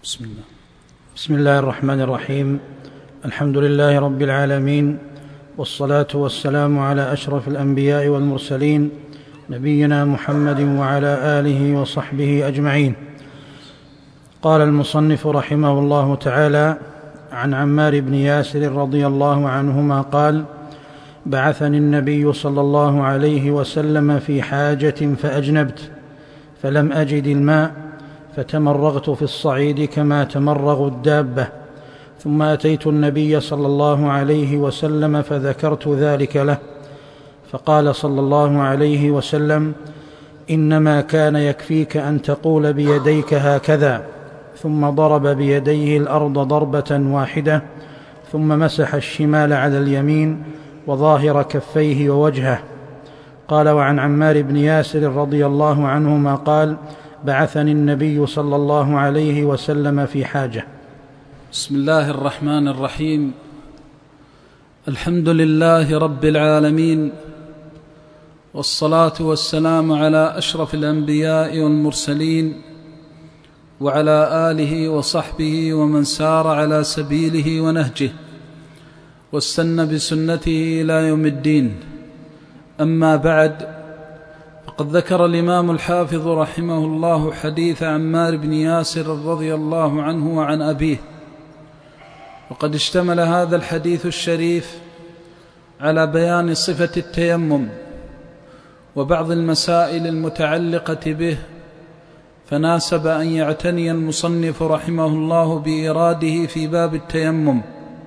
بسم الله الرحمن الرحيم. الحمد لله رب العالمين، والصلاة والسلام على أشرف الأنبياء والمرسلين، نبينا محمد وعلى آله وصحبه أجمعين. قال المصنف رحمه الله تعالى: عن عمار بن ياسر رضي الله عنهما قال: بعثني النبي صلى الله عليه وسلم في حاجة فأجنبت، فلم أجد الماء، فتمرغت في الصعيد كما تمرغ الدابة، ثم أتيت النبي صلى الله عليه وسلم فذكرت ذلك له، فقال صلى الله عليه وسلم: إنما كان يكفيك أن تقول بيديك هكذا، ثم ضرب بيديه الأرض ضربة واحدة، ثم مسح الشمال على اليمين وظاهر كفيه ووجهه. قال: وعن عمار بن ياسر رضي الله عنهما قال: بعثني النبي صلى الله عليه وسلم في حاجة. بسم الله الرحمن الرحيم. الحمد لله رب العالمين، والصلاة والسلام على أشرف الأنبياء والمرسلين، وعلى آله وصحبه ومن سار على سبيله ونهجه واستنى بسنته إلى يوم الدين. أما بعد، فقد ذكر الإمام الحافظ رحمه الله حديث عمار بن ياسر رضي الله عنه وعن أبيه، وقد اشتمل هذا الحديث الشريف على بيان صفة التيمم وبعض المسائل المتعلقة به، فناسب أن يعتني المصنف رحمه الله بإراده في باب التيمم.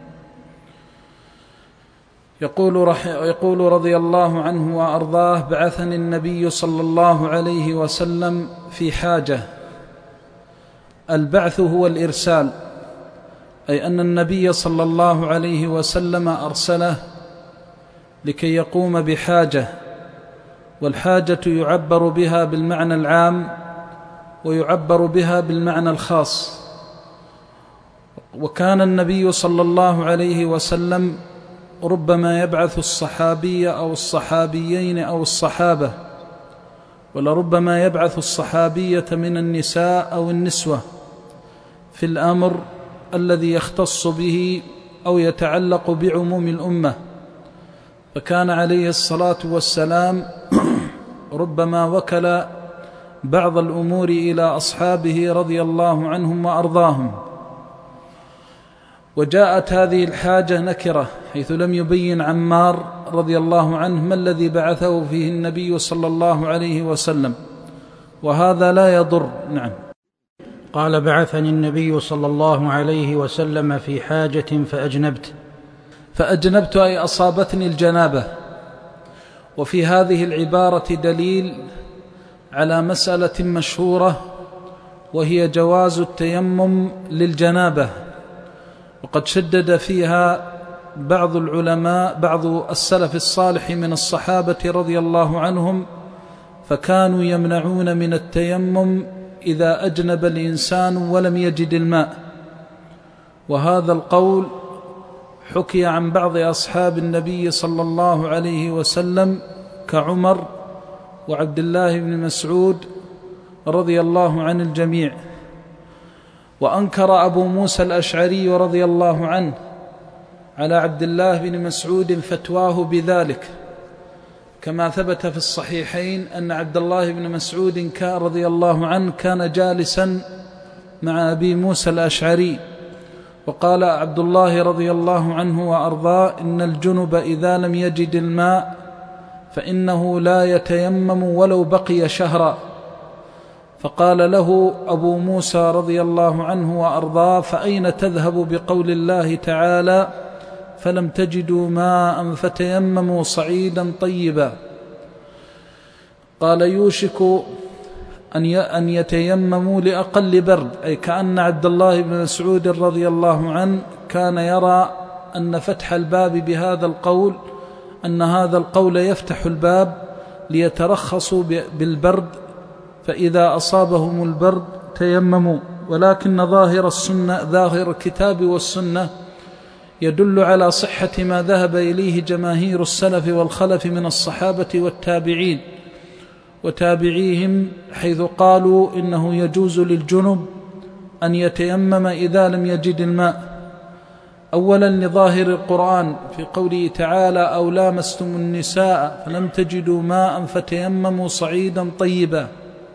يقول رضي الله عنه وأرضاه: بعثني النبي صلى الله عليه وسلم في حاجة. البعث هو الإرسال، أي أن النبي صلى الله عليه وسلم أرسله لكي يقوم بحاجة، والحاجة يعبر بها بالمعنى العام ويعبر بها بالمعنى الخاص. وكان النبي صلى الله عليه وسلم ربما يبعث الصحابي أو الصحابيين أو الصحابة، ولربما يبعث الصحابية من النساء أو النسوة في الأمر الذي يختص به أو يتعلق بعموم الأمة. فكان عليه الصلاة والسلام ربما وكل بعض الأمور إلى أصحابه رضي الله عنهم وأرضاهم. وجاءت هذه الحاجة نكرة، حيث لم يبين عمار رضي الله عنه ما الذي بعثه فيه النبي صلى الله عليه وسلم، وهذا لا يضر. نعم. قال: بعثني النبي صلى الله عليه وسلم في حاجة فأجنبت أي أصابتني الجنابة. وفي هذه العبارة دليل على مسألة مشهورة، وهي جواز التيمم للجنابة، وقد شدد فيها بعض العلماء، بعض السلف الصالح من الصحابة رضي الله عنهم، فكانوا يمنعون من التيمم إذا أجنب الإنسان ولم يجد الماء. وهذا القول حكي عن بعض أصحاب النبي صلى الله عليه وسلم كعمر وعبد الله بن مسعود رضي الله عن الجميع. وأنكر أبو موسى الأشعري رضي الله عنه على عبد الله بن مسعود فتواه بذلك، كما ثبت في الصحيحين أن عبد الله بن مسعود رضي الله عنه كان جالسا مع أبي موسى الأشعري، وقال عبد الله رضي الله عنه وأرضاه: إن الجنب إذا لم يجد الماء فإنه لا يتيمم ولو بقي شهرا. فقال له أبو موسى رضي الله عنه وأرضاه: فأين تذهب بقول الله تعالى: فلم تجدوا ماء فتيمموا صعيدا طيبا؟ قال: يوشك أن يتيمموا لأقل برد، أي كأن عبد الله بن مسعود رضي الله عنه كان يرى أن فتح الباب بهذا القول، أن هذا القول يفتح الباب ليترخصوا بالبرد، فإذا أصابهم البرد تيمموا. ولكن ظاهر السنة، ظاهر الكتاب والسنة، يدل على صحة ما ذهب إليه جماهير السلف والخلف من الصحابة والتابعين وتابعيهم، حيث قالوا إنه يجوز للجنب أن يتيمم إذا لم يجد الماء. أولا لظاهر القرآن في قوله تعالى: أو لامستم النساء فلم تجدوا ماء فتيمموا صعيدا طيبا.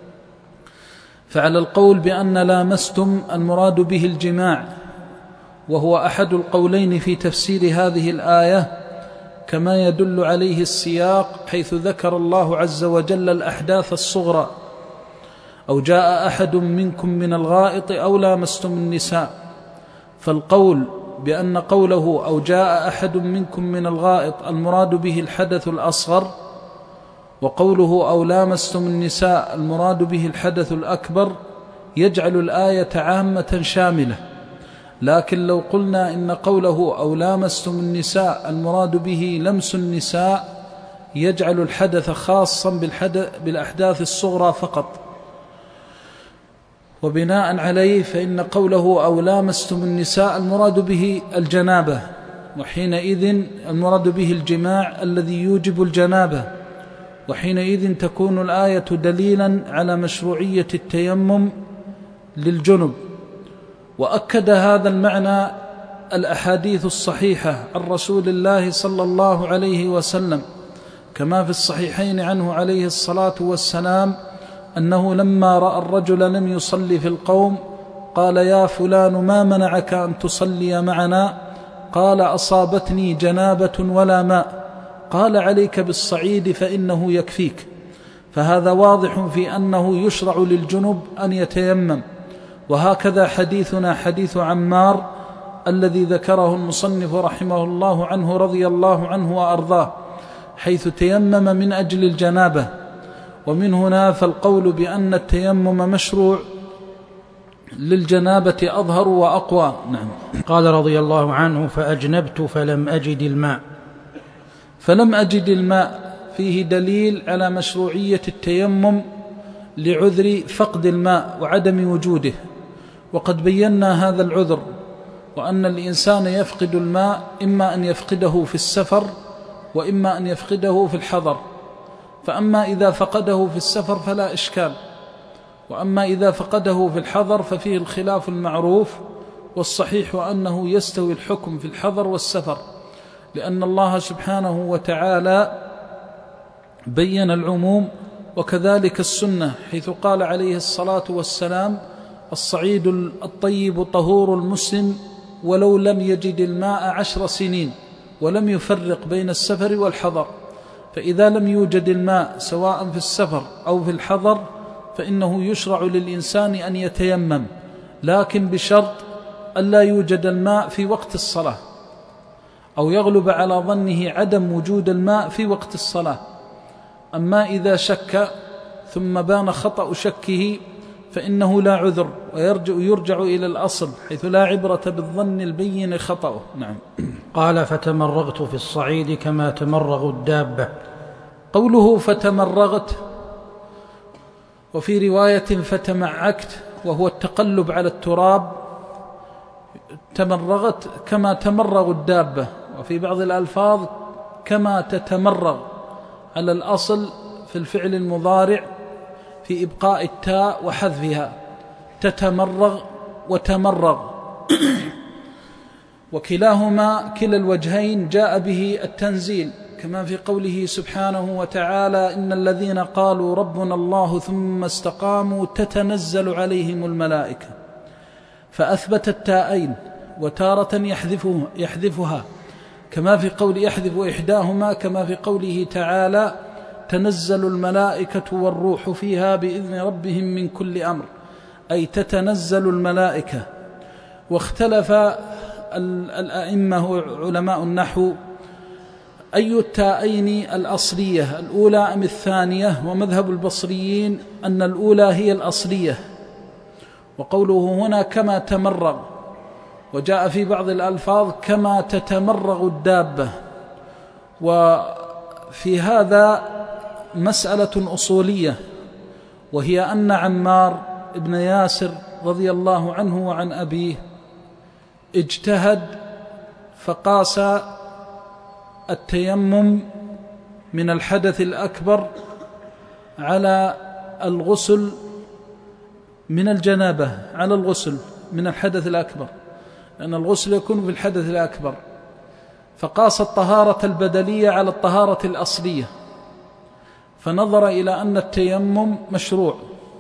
فعلى القول بأن لامستم المراد به الجماع، وهو أحد القولين في تفسير هذه الآية، كما يدل عليه السياق، حيث ذكر الله عز وجل الأحداث الصغرى: أو جاء أحد منكم من الغائط أو لامستم النساء. فالقول بأن قوله أو جاء أحد منكم من الغائط المراد به الحدث الأصغر، وقوله أو لامستم النساء المراد به الحدث الأكبر، يجعل الآية عامة شاملة. لكن لو قلنا إن قوله أو لامستم النساء المراد به لمس النساء، يجعل الحدث خاصا بالأحداث الصغرى فقط. وبناء عليه فإن قوله أو لامستم النساء المراد به الجنابة، وحينئذ المراد به الجماع الذي يوجب الجنابة، وحينئذ تكون الآية دليلا على مشروعية التيمم للجنب. وأكد هذا المعنى الأحاديث الصحيحة عن رسول الله صلى الله عليه وسلم، كما في الصحيحين عنه عليه الصلاة والسلام أنه لما رأى الرجل لم يصلي في القوم قال: يا فلان ما منعك أن تصلي معنا؟ قال: أصابتني جنابة ولا ماء. قال: عليك بالصعيد فإنه يكفيك. فهذا واضح في أنه يشرع للجنب أن يتيمم. وهكذا حديثنا حديث عمار الذي ذكره المصنف رحمه الله عنه رضي الله عنه وأرضاه، حيث تيمم من أجل الجنابة. ومن هنا فالقول بأن التيمم مشروع للجنابة أظهر وأقوى. نعم. قال رضي الله عنه: فأجنبت فلم أجد الماء. فلم أجد الماء فيه دليل على مشروعية التيمم لعذر فقد الماء وعدم وجوده. وقد بينا هذا العذر، وأن الإنسان يفقد الماء إما أن يفقده في السفر وإما أن يفقده في الحضر. فأما إذا فقده في السفر فلا إشكال، وأما إذا فقده في الحضر ففيه الخلاف المعروف، والصحيح أنه يستوي الحكم في الحضر والسفر، لأن الله سبحانه وتعالى بين العموم، وكذلك السنة، حيث قال عليه الصلاة والسلام: الصعيد الطيب طهور المسلم ولو لم يجد الماء 10 سنين، ولم يفرق بين السفر والحضر. فإذا لم يوجد الماء سواء في السفر أو في الحضر فإنه يشرع للإنسان أن يتيمم، لكن بشرط ألا يوجد الماء في وقت الصلاة، أو يغلب على ظنه عدم وجود الماء في وقت الصلاة. أما إذا شك ثم بان خطأ شكه فإنه لا عذر، ويرجع إلى الأصل، حيث لا عبرة بالظن البين خطأه. نعم. قال: فتمرغت في الصعيد كما تمرغ الدابة. قوله فتمرغت، وفي رواية فتمعكت، وهو التقلب على التراب. تمرغت كما تمرغ الدابة، وفي بعض الألفاظ كما تتمرغ، على الأصل في الفعل المضارع في إبقاء التاء وحذفها، تتمرغ وتمرغ، وكلاهما كلا الوجهين جاء به التنزيل، كما في قوله سبحانه وتعالى: إن الذين قالوا ربنا الله ثم استقاموا تتنزل عليهم الملائكة. فأثبت التاءين، وتارة يحذفها، كما في قول يحذف إحداهما، كما في قوله تعالى: تنزل الملائكة والروح فيها بإذن ربهم من كل أمر، أي تتنزل الملائكة. واختلف الأئمة علماء النحو أي التاءين الأصلية، الأولى أم الثانية؟ ومذهب البصريين أن الأولى هي الأصلية. وقوله هنا كما تمرغ، وجاء في بعض الألفاظ كما تتمرغ الدابة. وفي هذا مسألة أصولية، وهي أن عمار بن ياسر رضي الله عنه وعن أبيه اجتهد فقاس التيمم من الحدث الأكبر على الغسل من الجنابة، على الغسل، من الحدث الأكبر، لأن الغسل يكون في الحدث الأكبر، فقاس الطهارة البدلية على الطهارة الأصلية، فنظر إلى أن التيمم مشروع،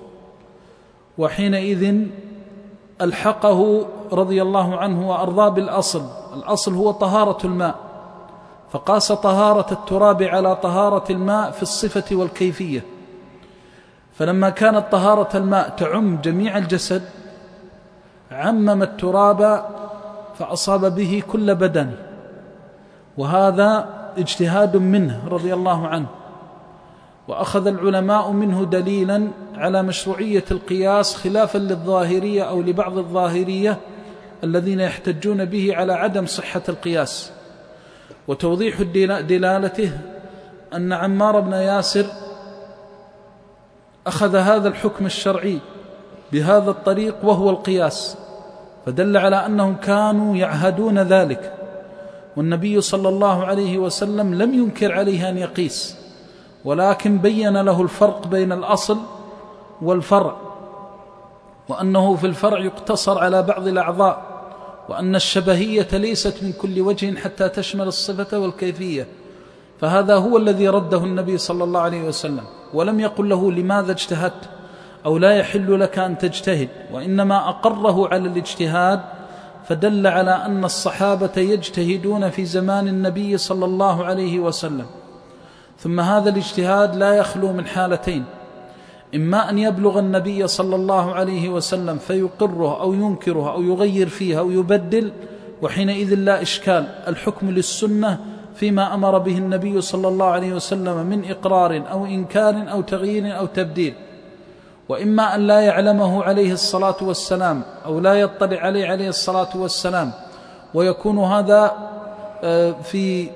وحينئذ ألحقه رضي الله عنه وأرضاه بالأصل. الأصل هو طهارة الماء، فقاس طهارة التراب على طهارة الماء في الصفة والكيفية. فلما كانت طهارة الماء تعم جميع الجسد عمم التراب فأصاب به كل بدن، وهذا اجتهاد منه رضي الله عنه. وأخذ العلماء منه دليلا على مشروعية القياس، خلافا للظاهرية أو لبعض الظاهرية الذين يحتجون به على عدم صحة القياس. وتوضيح دلالته أن عمار بن ياسر أخذ هذا الحكم الشرعي بهذا الطريق وهو القياس، فدل على أنهم كانوا يعهدون ذلك، والنبي صلى الله عليه وسلم لم ينكر عليه أن يقيس، ولكن بين له الفرق بين الأصل والفرع، وأنه في الفرع يقتصر على بعض الأعضاء، وأن الشبهية ليست من كل وجه حتى تشمل الصفة والكيفية. فهذا هو الذي رده النبي صلى الله عليه وسلم، ولم يقل له لماذا اجتهدت أو لا يحل لك أن تجتهد، وإنما أقره على الاجتهاد، فدل على أن الصحابة يجتهدون في زمان النبي صلى الله عليه وسلم. ثم هذا الاجتهاد لا يخلو من حالتين: إما أن يبلغ النبي صلى الله عليه وسلم فيقره أو ينكره أو يغير فيه أو يبدل، وحينئذ لا إشكال، الحكم للسنة فيما أمر به النبي صلى الله عليه وسلم من إقرار أو إنكار أو تغيير أو تبديل. وإما أن لا يعلمه عليه الصلاة والسلام أو لا يطلع عليه الصلاة والسلام، ويكون هذا في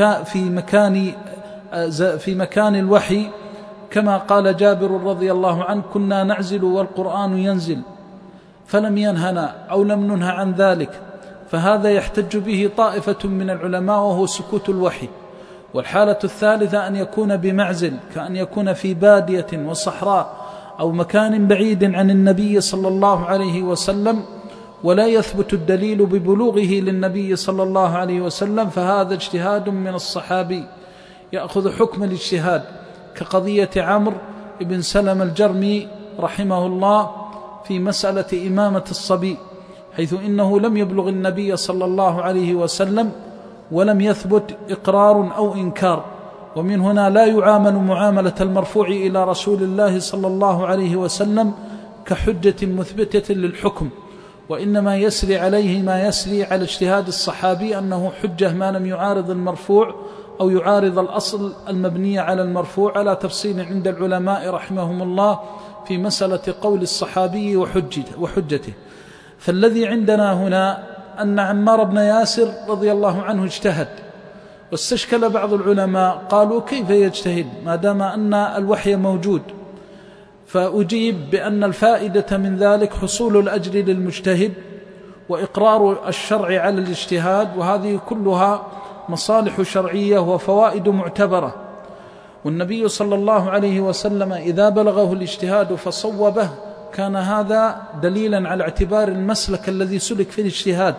مكان الوحي، كما قال جابر رضي الله عنه: كنا نعزل والقرآن ينزل فلم ينهنا أو لم ننه عن ذلك. فهذا يحتج به طائفة من العلماء، وهو سكوت الوحي. والحالة الثالثة أن يكون بمعزل، كأن يكون في بادية وصحراء أو مكان بعيد عن النبي صلى الله عليه وسلم، ولا يثبت الدليل ببلوغه للنبي صلى الله عليه وسلم، فهذا اجتهاد من الصحابي يأخذ حكم الاجتهاد، كقضية عمرو بن سلم الجرمي رحمه الله في مسألة إمامة الصبي، حيث إنه لم يبلغ النبي صلى الله عليه وسلم ولم يثبت إقرار أو إنكار. ومن هنا لا يعامل معاملة المرفوع إلى رسول الله صلى الله عليه وسلم كحجة مثبتة للحكم، وإنما يسري عليه ما يسري على اجتهاد الصحابي، أنه حجة ما لم يعارض المرفوع أو يعارض الأصل المبني على المرفوع، على تفصيل عند العلماء رحمهم الله في مسألة قول الصحابي وحجته. فالذي عندنا هنا أن عمار بن ياسر رضي الله عنه اجتهد، واستشكل بعض العلماء قالوا: كيف يجتهد ما دام أن الوحي موجود؟ فأجيب بأن الفائدة من ذلك حصول الأجر للمجتهد وإقرار الشرع على الاجتهاد، وهذه كلها مصالح شرعية وفوائد معتبرة. والنبي صلى الله عليه وسلم إذا بلغه الاجتهاد فصوبه كان هذا دليلا على اعتبار المسلك الذي سلك في الاجتهاد،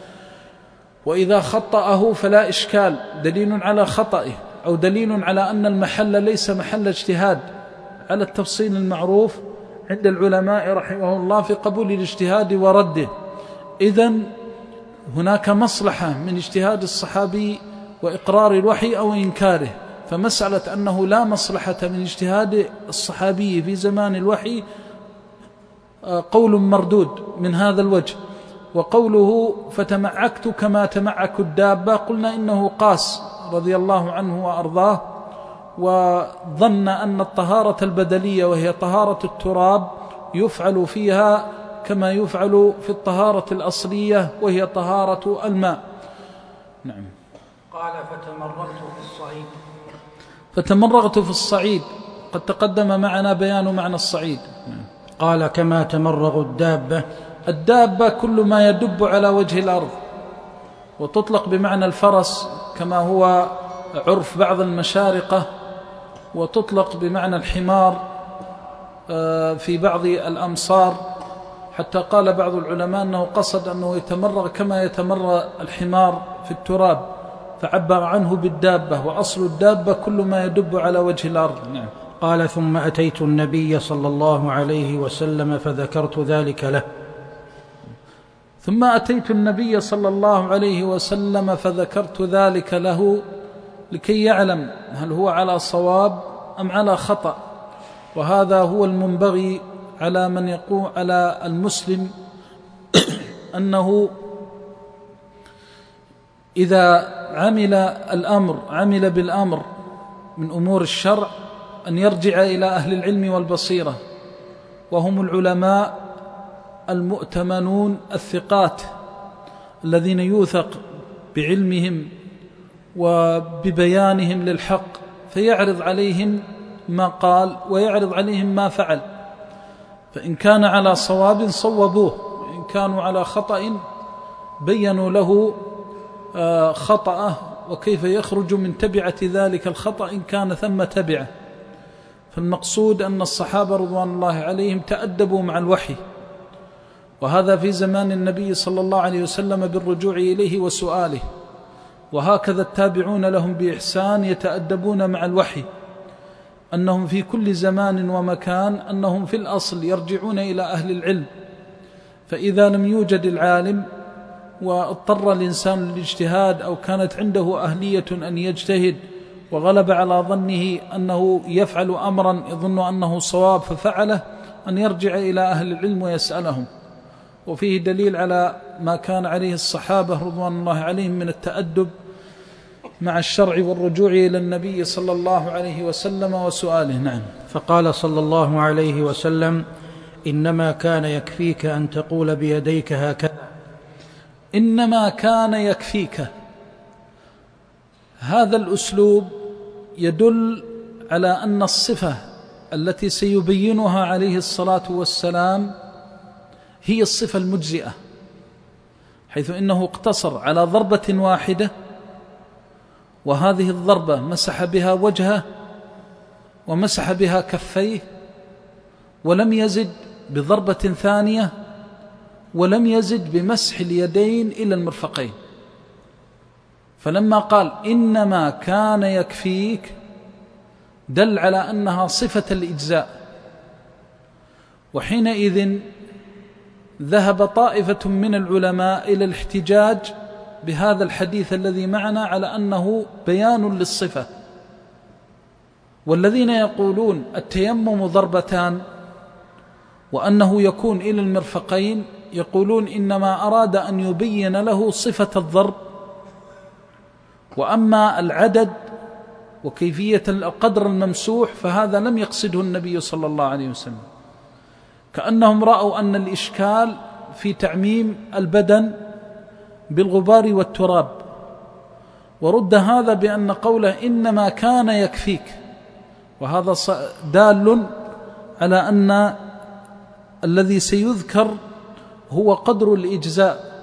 وإذا خطأه فلا إشكال، دليل على خطئه أو دليل على أن المحل ليس محل اجتهاد، على التفصيل المعروف عند العلماء رحمه الله في قبول الاجتهاد ورده. إذن هناك مصلحة من اجتهاد الصحابي وإقرار الوحي أو إنكاره، فمسألة أنه لا مصلحة من اجتهاد الصحابي في زمان الوحي قول مردود من هذا الوجه. وقوله فتمعكت كما تمعك الدابة، قلنا إنه قاس رضي الله عنه وأرضاه، وظن أن الطهارة البدلية وهي طهارة التراب يفعل فيها كما يفعل في الطهارة الأصلية وهي طهارة الماء. نعم. قال فتمرغت في الصعيد، قد تقدم معنا بيان معنى الصعيد. قال كما تمرغ الدابة. الدابة كل ما يدب على وجه الأرض، وتطلق بمعنى الفرس كما هو عرف بعض المشارقة، وتطلق بمعنى الحمار في بعض الأمصار، حتى قال بعض العلماء أنه قصد أنه يتمرغ كما يتمرغ الحمار في التراب، فعبر عنه بالدابة، وأصل الدابة كل ما يدب على وجه الأرض. نعم. قال: ثم أتيت النبي صلى الله عليه وسلم فذكرت ذلك له. ثم أتيت النبي صلى الله عليه وسلم فذكرت ذلك له لكي يعلم هل هو على صواب أم على خطأ. وهذا هو المنبغي على من يقول على المسلم أنه إذا عمل بالأمر من أمور الشرع أن يرجع إلى أهل العلم والبصيرة، وهم العلماء المؤتمنون الثقات الذين يوثق بعلمهم وببيانهم للحق، فيعرض عليهم ما قال ويعرض عليهم ما فعل، فإن كان على صواب صوبوه، وإن كانوا على خطأ بينوا له خطأه وكيف يخرج من تبعة ذلك الخطأ إن كان ثم تبعه. فالمقصود أن الصحابة رضوان الله عليهم تأدبوا مع الوحي، وهذا في زمان النبي صلى الله عليه وسلم بالرجوع إليه وسؤاله، وهكذا التابعون لهم بإحسان يتأدبون مع الوحي، أنهم في كل زمان ومكان أنهم في الأصل يرجعون إلى أهل العلم. فإذا لم يوجد العالم واضطر الإنسان للاجتهاد أو كانت عنده أهلية أن يجتهد وغلب على ظنه أنه يفعل أمرا يظن أنه صواب ففعله، أن يرجع إلى أهل العلم ويسألهم. وفيه دليل على ما كان عليه الصحابة رضوان الله عليهم من التأدب مع الشرع والرجوع إلى النبي صلى الله عليه وسلم وسؤاله. نعم. فقال صلى الله عليه وسلم: إنما كان يكفيك أن تقول بيديك هكذا. إنما كان يكفيك، هذا الأسلوب يدل على أن الصفة التي سيبينها عليه الصلاة والسلام هي الصفة المجزئة، حيث إنه اقتصر على ضربة واحدة، وهذه الضربة مسح بها وجهه ومسح بها كفيه، ولم يزد بضربة ثانية، ولم يزد بمسح اليدين إلى المرفقين. فلما قال إنما كان يكفيك دل على أنها صفة الإجزاء. وحينئذ ذهب طائفة من العلماء إلى الاحتجاج بهذا الحديث الذي معنا على أنه بيان للصفة، والذين يقولون التيمم ضربتان وأنه يكون إلى المرفقين يقولون إنما أراد أن يبين له صفة الضرب، وأما العدد وكيفية القدر الممسوح فهذا لم يقصده النبي صلى الله عليه وسلم، كأنهم رأوا أن الإشكال في تعميم البدن بالغبار والتراب، ورد هذا بأن قوله إنما كان يكفيك، وهذا دال على أن الذي سيذكر هو قدر الإجزاء.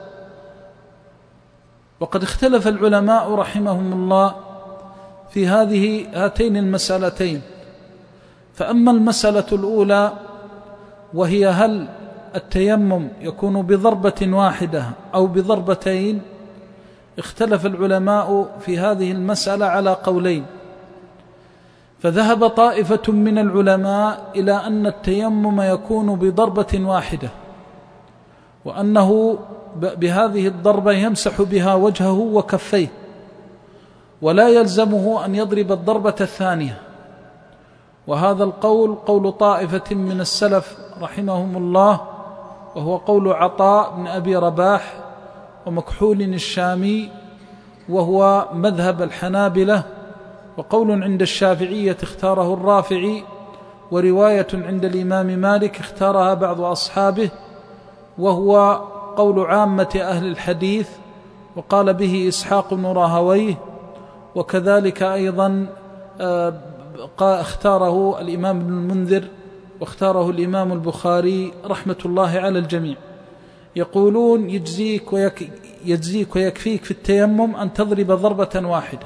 وقد اختلف العلماء رحمهم الله في هاتين المسألتين. فأما المسألة الأولى وهي هل التيمم يكون بضربة واحدة أو بضربتين، اختلف العلماء في هذه المسألة على قولين. فذهب طائفة من العلماء إلى أن التيمم يكون بضربة واحدة، وأنه بهذه الضربة يمسح بها وجهه وكفيه، ولا يلزمه أن يضرب الضربة الثانية. وهذا القول قول طائفة من السلف رحمهم الله، وهو قول عطاء بن أبي رباح ومكحول الشامي، وهو مذهب الحنابلة، وقول عند الشافعية اختاره الرافعي، ورواية عند الإمام مالك اختارها بعض أصحابه، وهو قول عامة أهل الحديث، وقال به إسحاق بن راهويه، وكذلك أيضا اختاره الإمام ابن المنذر، واختاره الإمام البخاري رحمة الله على الجميع. يقولون يجزيك ويكفيك في التيمم أن تضرب ضربة واحدة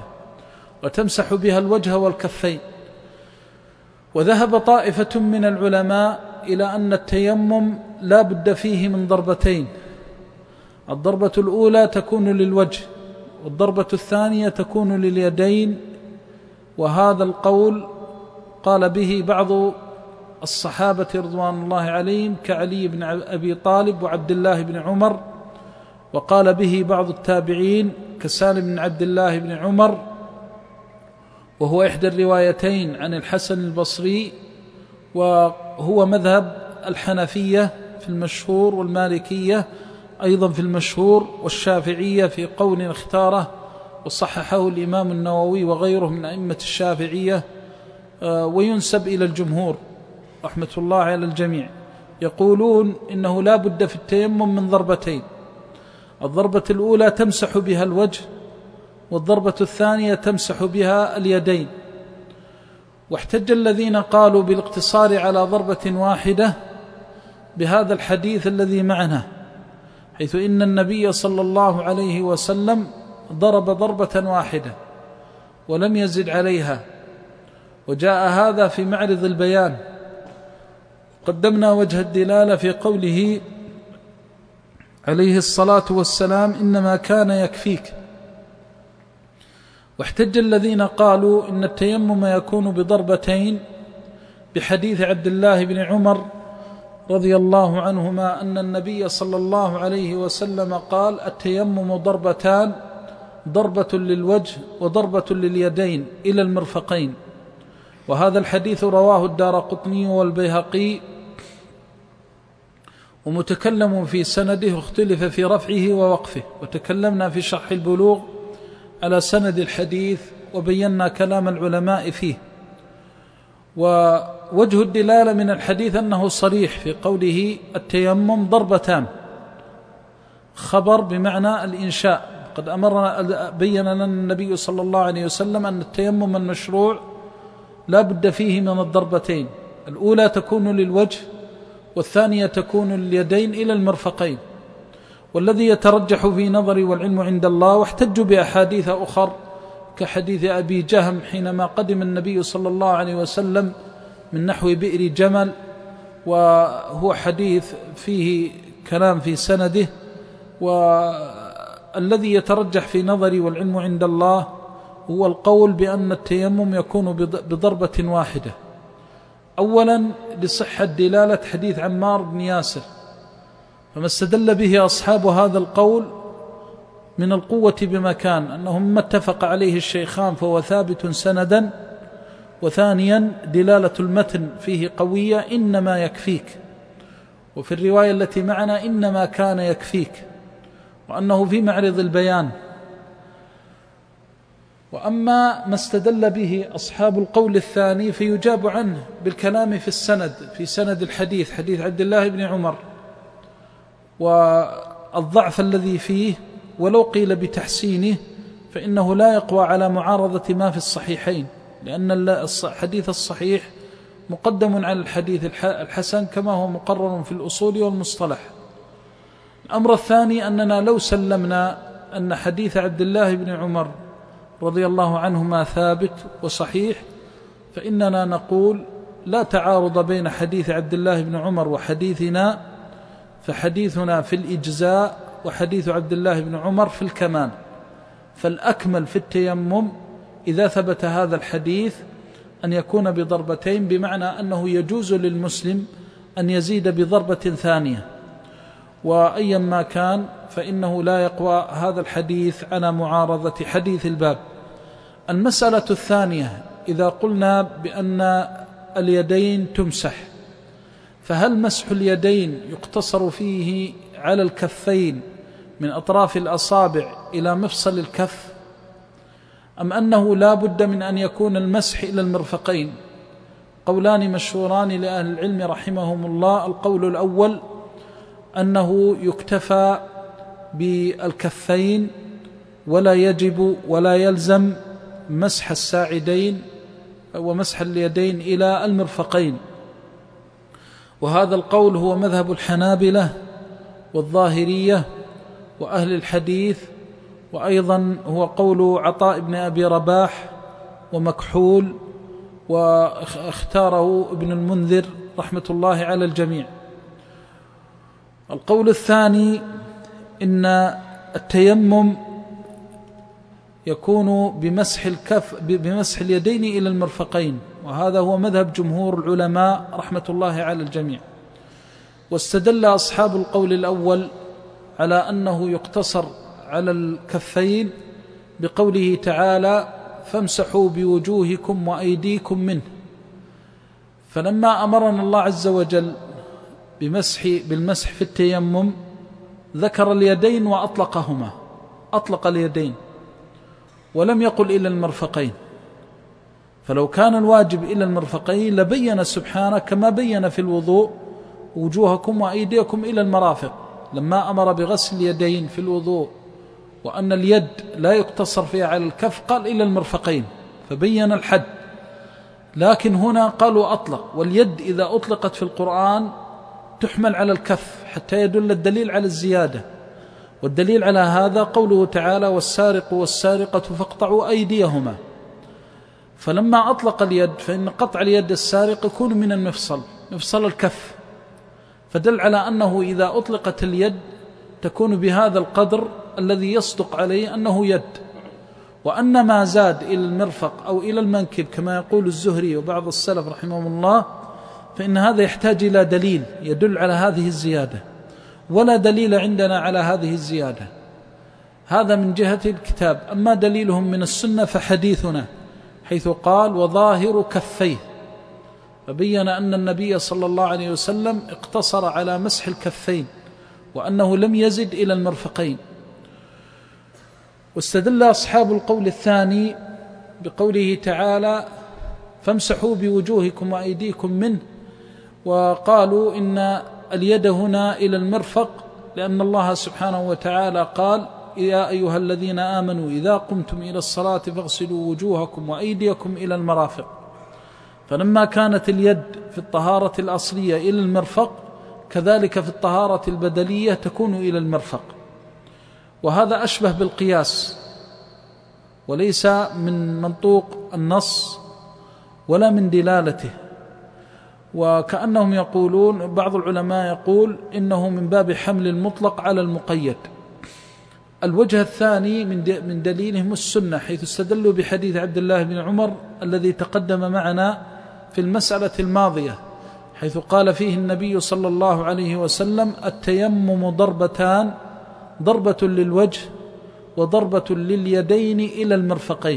وتمسح بها الوجه والكفين. وذهب طائفة من العلماء إلى أن التيمم لا بد فيه من ضربتين، الضربة الأولى تكون للوجه، والضربة الثانية تكون لليدين. وهذا القول قال به بعض الصحابة رضوان الله عليهم كعلي بن أبي طالب وعبد الله بن عمر، وقال به بعض التابعين كسالم بن عبد الله بن عمر، وهو إحدى الروايتين عن الحسن البصري، وهو مذهب الحنفية في المشهور، والمالكية أيضا في المشهور، والشافعية في قول اختاره وصححه الإمام النووي وغيره من أئمة الشافعية، وينسب إلى الجمهور رحمة الله على الجميع، يقولون إنه لا بد في التيمم من ضربتين، الضربة الأولى تمسح بها الوجه، والضربة الثانية تمسح بها اليدين. واحتج الذين قالوا بالاقتصار على ضربة واحدة بهذا الحديث الذي معنا، حيث إن النبي صلى الله عليه وسلم ضرب ضربة واحدة ولم يزد عليها، وجاء هذا في معرض البيان. قدمنا وجه الدلالة في قوله عليه الصلاة والسلام إنما كان يكفيك. واحتج الذين قالوا إن التيمم يكون بضربتين بحديث عبد الله بن عمر رضي الله عنهما أن النبي صلى الله عليه وسلم قال التيمم ضربتان، ضربة للوجه وضربة لليدين إلى المرفقين. وهذا الحديث رواه الدارقطني والبيهقي، ومتكلم في سنده اختلف في رفعه ووقفه، وتكلمنا في شرح البلوغ على سند الحديث وبينا كلام العلماء فيه. ووجه الدلالة من الحديث أنه صريح في قوله التيمم ضربتان، خبر بمعنى الإنشاء. قد بين لنا النبي صلى الله عليه وسلم أن التيمم المشروع لا بد فيه من الضربتين، الأولى تكون للوجه والثانية تكون لليدين إلى المرفقين. والذي يترجح في نظري والعلم عند الله، واحتجوا بأحاديث أخر كحديث أبي جهم حينما قدم النبي صلى الله عليه وسلم من نحو بئر جمل، وهو حديث فيه كلام في سنده. والذي يترجح في نظري والعلم عند الله هو القول بأن التيمم يكون بضربة واحدة، أولا لصحة دلالة حديث عمار بن ياسر، فما استدل به أصحاب هذا القول من القوة بمكان أنهم ما اتفق عليه الشيخان فهو ثابت سندا، وثانيا دلالة المتن فيه قوية إنما يكفيك، وفي الرواية التي معنا إنما كان يكفيك، وأنه في معرض البيان. وأما ما استدل به أصحاب القول الثاني فيجاب عنه بالكلام في السند، في سند الحديث، حديث عبد الله بن عمر، والضعف الذي فيه ولو قيل بتحسينه فإنه لا يقوى على معارضة ما في الصحيحين، لأن الحديث الصحيح مقدم على الحديث الحسن كما هو مقرر في الأصول والمصطلح. الأمر الثاني أننا لو سلمنا أن حديث عبد الله بن عمر رضي الله عنهما ثابت وصحيح، فإننا نقول لا تعارض بين حديث عبد الله بن عمر وحديثنا، فحديثنا في الإجزاء وحديث عبد الله بن عمر في الكمال. فالأكمل في التيمم إذا ثبت هذا الحديث أن يكون بضربتين، بمعنى أنه يجوز للمسلم أن يزيد بضربة ثانية، وأيا ما كان فإنه لا يقوى هذا الحديث على معارضة حديث الباب. المسألة الثانية، إذا قلنا بأن اليدين تمسح، فهل مسح اليدين يقتصر فيه على الكفين من أطراف الأصابع إلى مفصل الكف، أم أنه لا بد من أن يكون المسح إلى المرفقين؟ قولان مشهوران لأهل العلم رحمهم الله. القول الأول أنه يكتفى بالكفين ولا يجب ولا يلزم مسح الساعدين ومسح اليدين إلى المرفقين، وهذا القول هو مذهب الحنابلة والظاهرية وأهل الحديث، وأيضا هو قول عطاء بن أبي رباح ومكحول، واختاره ابن المنذر رحمة الله على الجميع. القول الثاني إن التيمم يكون بمسح اليدين إلى المرفقين، وهذا هو مذهب جمهور العلماء رحمة الله على الجميع. واستدل أصحاب القول الأول على أنه يقتصر على الكفين بقوله تعالى فامسحوا بوجوهكم وأيديكم منه. فلما أمرنا الله عز وجل بالمسح في التيمم ذكر اليدين وأطلقهما، أطلق اليدين ولم يقل إلى المرفقين، فلو كان الواجب إلى المرفقين لبين سبحانه كما بين في الوضوء وجوهكم وأيديكم إلى المرافق، لما أمر بغسل اليدين في الوضوء وأن اليد لا يقتصر فيها على الكف قال إلى المرفقين فبين الحد. لكن هنا قالوا أطلق، واليد إذا أطلقت في القرآن تحمل على الكف حتى يدل الدليل على الزيادة، والدليل على هذا قوله تعالى والسارق والسارقة فاقطعوا أيديهما. فلما أطلق اليد فإن قطع اليد السارق يكون من المفصل، مفصل الكف، فدل على أنه إذا أطلقت اليد تكون بهذا القدر الذي يصدق عليه أنه يد، وأن ما زاد إلى المرفق أو إلى المنكب كما يقول الزهري وبعض السلف رحمهم الله فإن هذا يحتاج إلى دليل يدل على هذه الزيادة، ولا دليل عندنا على هذه الزيادة. هذا من جهة الكتاب. أما دليلهم من السنة فحديثنا حيث قال وظاهر كفيه، فبين أن النبي صلى الله عليه وسلم اقتصر على مسح الكفين وأنه لم يزد إلى المرفقين. واستدل أصحاب القول الثاني بقوله تعالى فامسحوا بوجوهكم وأيديكم منه، وقالوا إن اليد هنا إلى المرفق لأن الله سبحانه وتعالى قال يا أيها الذين آمنوا إذا قمتم إلى الصلاة فاغسلوا وجوهكم وأيديكم إلى المرافق. فلما كانت اليد في الطهارة الأصلية إلى المرفق كذلك في الطهارة البدلية تكون إلى المرفق، وهذا أشبه بالقياس وليس من منطوق النص ولا من دلالته. وكأنهم يقولون، بعض العلماء يقول إنه من باب حمل المطلق على المقيد. الوجه الثاني من دليلهم السنة حيث استدلوا بحديث عبد الله بن عمر الذي تقدم معنا في المسألة الماضية، حيث قال فيه النبي صلى الله عليه وسلم التيمم ضربتان، ضربة للوجه وضربة لليدين إلى المرفقين.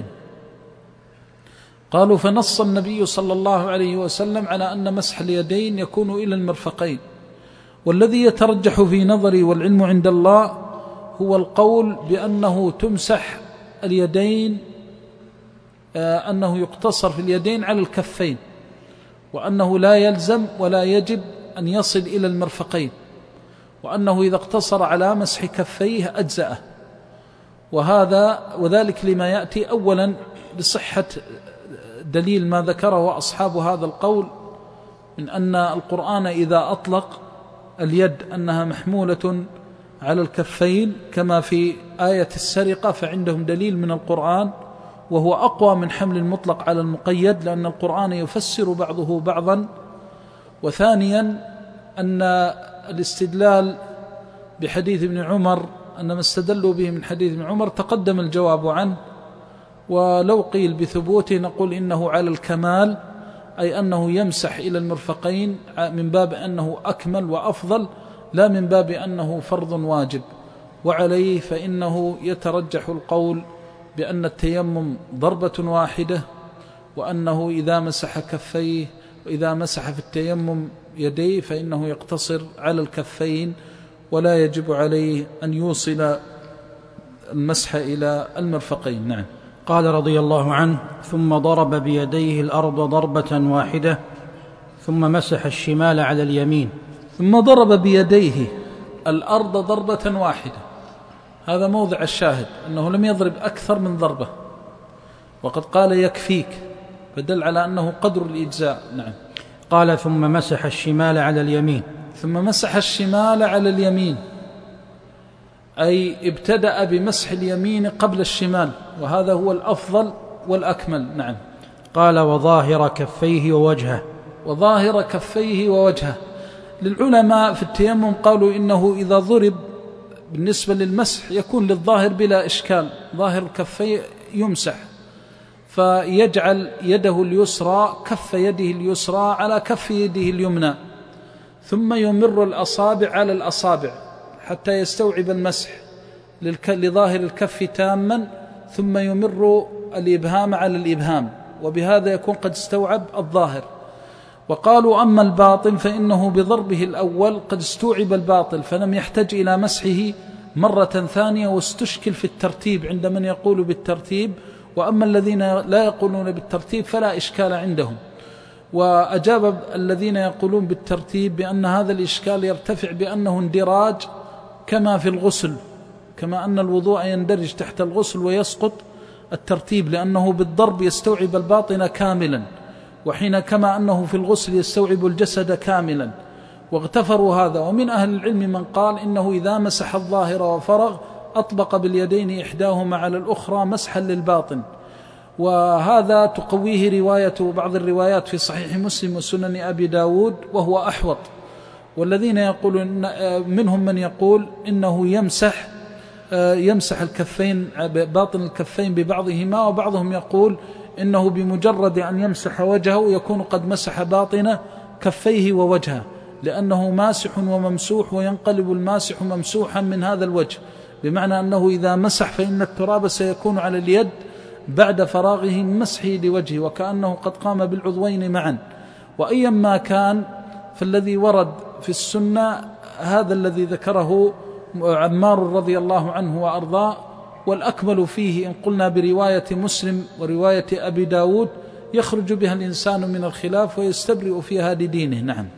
قالوا فنص النبي صلى الله عليه وسلم على أن مسح اليدين يكون إلى المرفقين، والذي يترجح في نظري والعلم عند الله هو القول بأنه تمسح اليدين، أنه يقتصر في اليدين على الكفين، وأنه لا يلزم ولا يجب أن يصل إلى المرفقين، وأنه إذا اقتصر على مسح كفيه أجزأه. وذلك لما يأتي أولا بصحة دليل ما ذكره أصحاب هذا القول من أن القرآن إذا أطلق اليد أنها محمولة على الكفين كما في آية السرقة، فعندهم دليل من القرآن وهو أقوى من حمل المطلق على المقيد، لأن القرآن يفسر بعضه بعضا. وثانيا أن الاستدلال بحديث ابن عمر أن ما استدلوا به من حديث ابن عمر تقدم الجواب عنه، ولو قيل بثبوته نقول إنه على الكمال، أي أنه يمسح إلى المرفقين من باب أنه أكمل وأفضل، لا من باب أنه فرض واجب. وعليه فإنه يترجح القول بأن التيمم ضربة واحدة، وأنه إذا مسح كفيه وإذا مسح في التيمم يديه فإنه يقتصر على الكفين ولا يجب عليه أن يوصل المسح إلى المرفقين. نعم. قال رضي الله عنه ثم ضرب بيديه الأرض ضربة واحدة ثم مسح الشمال على اليمين. ثم ضرب بيديه الأرض ضربة واحدة، هذا موضع الشاهد أنه لم يضرب أكثر من ضربة، وقد قال يكفيك، فدل على أنه قدر الإجزاء. نعم. قال ثم مسح الشمال على اليمين. ثم مسح الشمال على اليمين أي ابتدأ بمسح اليمين قبل الشمال، وهذا هو الأفضل والأكمل. نعم. قال وظاهر كفيه ووجهه. وظاهر كفيه ووجهه. للعلماء في التيمم قالوا إنه إذا ضرب بالنسبة للمسح يكون للظاهر بلا إشكال، ظاهر الكفين يمسح، فيجعل يده اليسرى كف يده اليسرى على كف يده اليمنى، ثم يمر الأصابع على الأصابع حتى يستوعب المسح لظاهر الكف تاما، ثم يمر الإبهام على الإبهام، وبهذا يكون قد استوعب الظاهر. وقالوا أما الباطن فإنه بضربه الأول قد استوعب الباطل فلم يحتج إلى مسحه مرة ثانية، واستشكل في الترتيب عند من يقول بالترتيب، وأما الذين لا يقولون بالترتيب فلا إشكال عندهم. وأجاب الذين يقولون بالترتيب بأن هذا الإشكال يرتفع بأنه اندراج كما في الغسل، كما أن الوضوء يندرج تحت الغسل ويسقط الترتيب، لأنه بالضرب يستوعب الباطن كاملا، وحين كما أنه في الغسل يستوعب الجسد كاملا، واغتفروا هذا. ومن أهل العلم من قال إنه إذا مسح الظاهر وفرغ أطبق باليدين إحداهما على الأخرى مسحا للباطن، وهذا تقويه رواية بعض الروايات في صحيح مسلم وسنن أبي داود، وهو أحوط. والذين يقولون منهم من يقول إنه يمسح الكفين باطن الكفين ببعضهما، وبعضهم يقول إنه بمجرد أن يمسح وجهه يكون قد مسح باطن كفيه ووجهه، لأنه ماسح وممسوح، وينقلب الماسح ممسوحا من هذا الوجه، بمعنى أنه إذا مسح فإن التراب سيكون على اليد بعد فراغه من مسحه لوجهه، وكأنه قد قام بالعضوين معا. وأيما كان فالذي ورد في السنة هذا الذي ذكره عمار رضي الله عنه وأرضاه، والأكمل فيه إن قلنا برواية مسلم ورواية أبي داود يخرج بها الإنسان من الخلاف ويستبرئ فيها لدينه. نعم.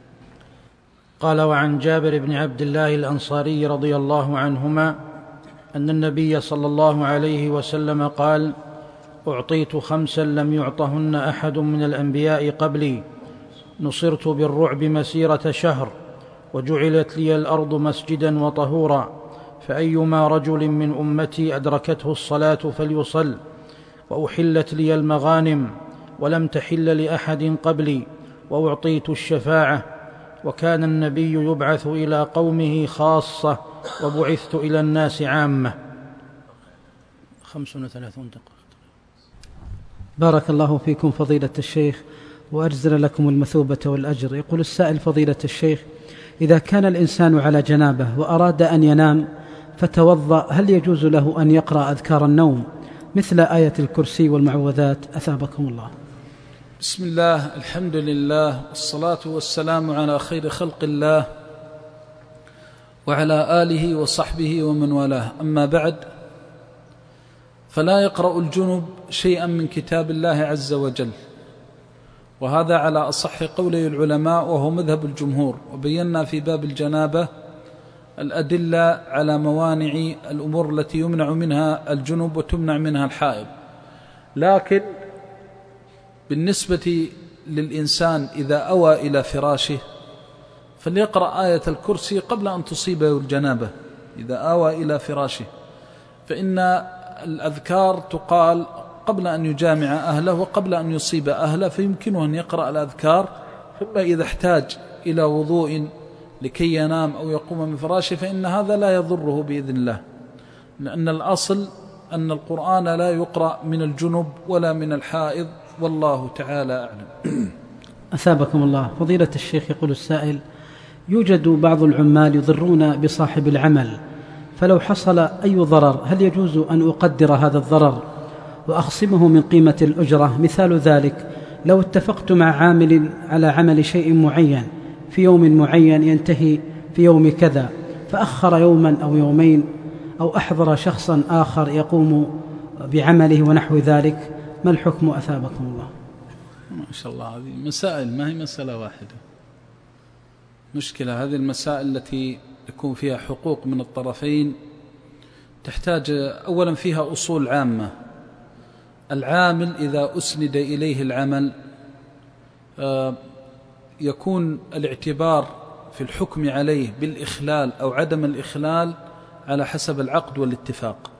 قال: وعن جابر بن عبد الله الأنصاري رضي الله عنهما أن النبي صلى الله عليه وسلم قال: أعطيت 5 لم يعطهن أحد من الأنبياء قبلي، نصرت بالرعب مسيرة شهر، وجعلت لي الأرض مسجدا وطهورا، فأيما رجل من أمتي أدركته الصلاة فليصل، وأحلت لي المغانم ولم تحل لأحد قبلي، وأعطيت الشفاعة، وكان النبي يبعث إلى قومه خاصة، وبعثت إلى الناس عامة. 35 دقيقة. بارك الله فيكم فضيلة الشيخ، وأجزل لكم المثوبة والأجر. يقول السائل: فضيلة الشيخ، إذا كان الإنسان على جنابه وأراد أن ينام فتوضأ، هل يجوز له أن يقرأ أذكار النوم مثل آية الكرسي والمعوذات؟ أثابكم الله. بسم الله، الحمد لله، والصلاة والسلام على خير خلق الله وعلى آله وصحبه ومن والاه. أما بعد، فلا يقرأ الجنب شيئا من كتاب الله عز وجل، وهذا على أصح قولي العلماء وهو مذهب الجمهور. وبينا في باب الجنابة الأدلة على موانع الأمور التي يمنع منها الجنب وتمنع منها الحائض. لكن بالنسبة للإنسان إذا أوى إلى فراشه فليقرأ آية الكرسي قبل أن تصيبه الجنابة. إذا آوى إلى فراشه، فإن الأذكار تقال قبل أن يجامع أهله وقبل أن يصيب أهله، فيمكنه أن يقرأ الأذكار. ثم إذا احتاج إلى وضوء لكي ينام أو يقوم من فراشه فإن هذا لا يضره بإذن الله، لأن الأصل أن القرآن لا يقرأ من الجنب ولا من الحائض، والله تعالى أعلم. أثابكم الله. فضيلة الشيخ، يقول السائل: يوجد بعض العمال يضرون بصاحب العمل، فلو حصل أي ضرر هل يجوز أن أقدر هذا الضرر وأخصمه من قيمة الأجرة؟ مثال ذلك: لو اتفقت مع عامل على عمل شيء معين في يوم معين ينتهي في يوم كذا، فأخر يوما أو يومين، أو أحضر شخصا آخر يقوم بعمله ونحو ذلك، ما الحكم؟ أثابكم الله. ما شاء الله، هذه مسائل، ما هي مسألة واحدة. مشكلة هذه المسائل التي يكون فيها حقوق من الطرفين تحتاج أولا فيها أصول عامة. العامل إذا أسند إليه العمل يكون الاعتبار في الحكم عليه بالإخلال أو عدم الإخلال على حسب العقد والاتفاق.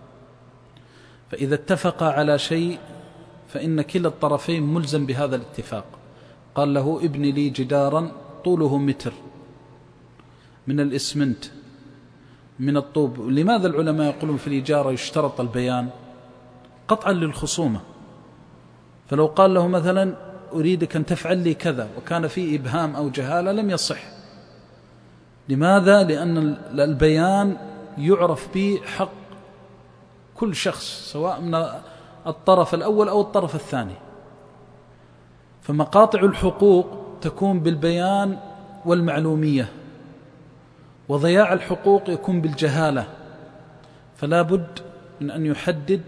فإذا اتفق على شيء فإن كلا الطرفين ملزم بهذا الاتفاق، قال له ابني لي جدارا طوله متر من الإسمنت من الطوب. لماذا العلماء يقولون في الإجارة يشترط البيان؟ قطعا للخصومة. فلو قال له مثلا أريدك أن تفعل لي كذا وكان فيه إبهام أو جهالة لم يصح. لماذا؟ لأن البيان يعرف به حق كل شخص سواء من الطرف الأول أو الطرف الثاني. فمقاطع الحقوق تكون بالبيان والمعلومية، وضياع الحقوق يكون بالجهالة. فلا بد من أن يحدد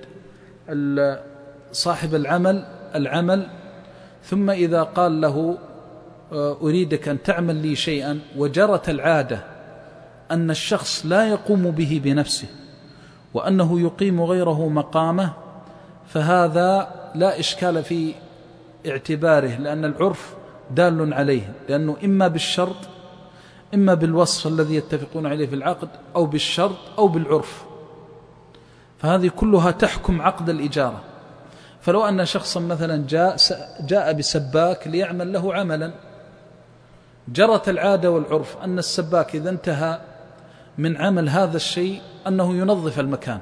صاحب العمل، ثم إذا قال له أريدك أن تعمل لي شيئا وجرت العادة أن الشخص لا يقوم به بنفسه وأنه يقيم غيره مقامه، فهذا لا إشكال في اعتباره، لأن العرف دال عليه، لأنه إما بالشرط إما بالوصف الذي يتفقون عليه في العقد، أو بالشرط أو بالعرف، فهذه كلها تحكم عقد الإجارة. فلو أن شخصا مثلا جاء بسباك ليعمل له عملا، جرت العادة والعرف أن السباك إذا انتهى من عمل هذا الشيء أنه ينظف المكان،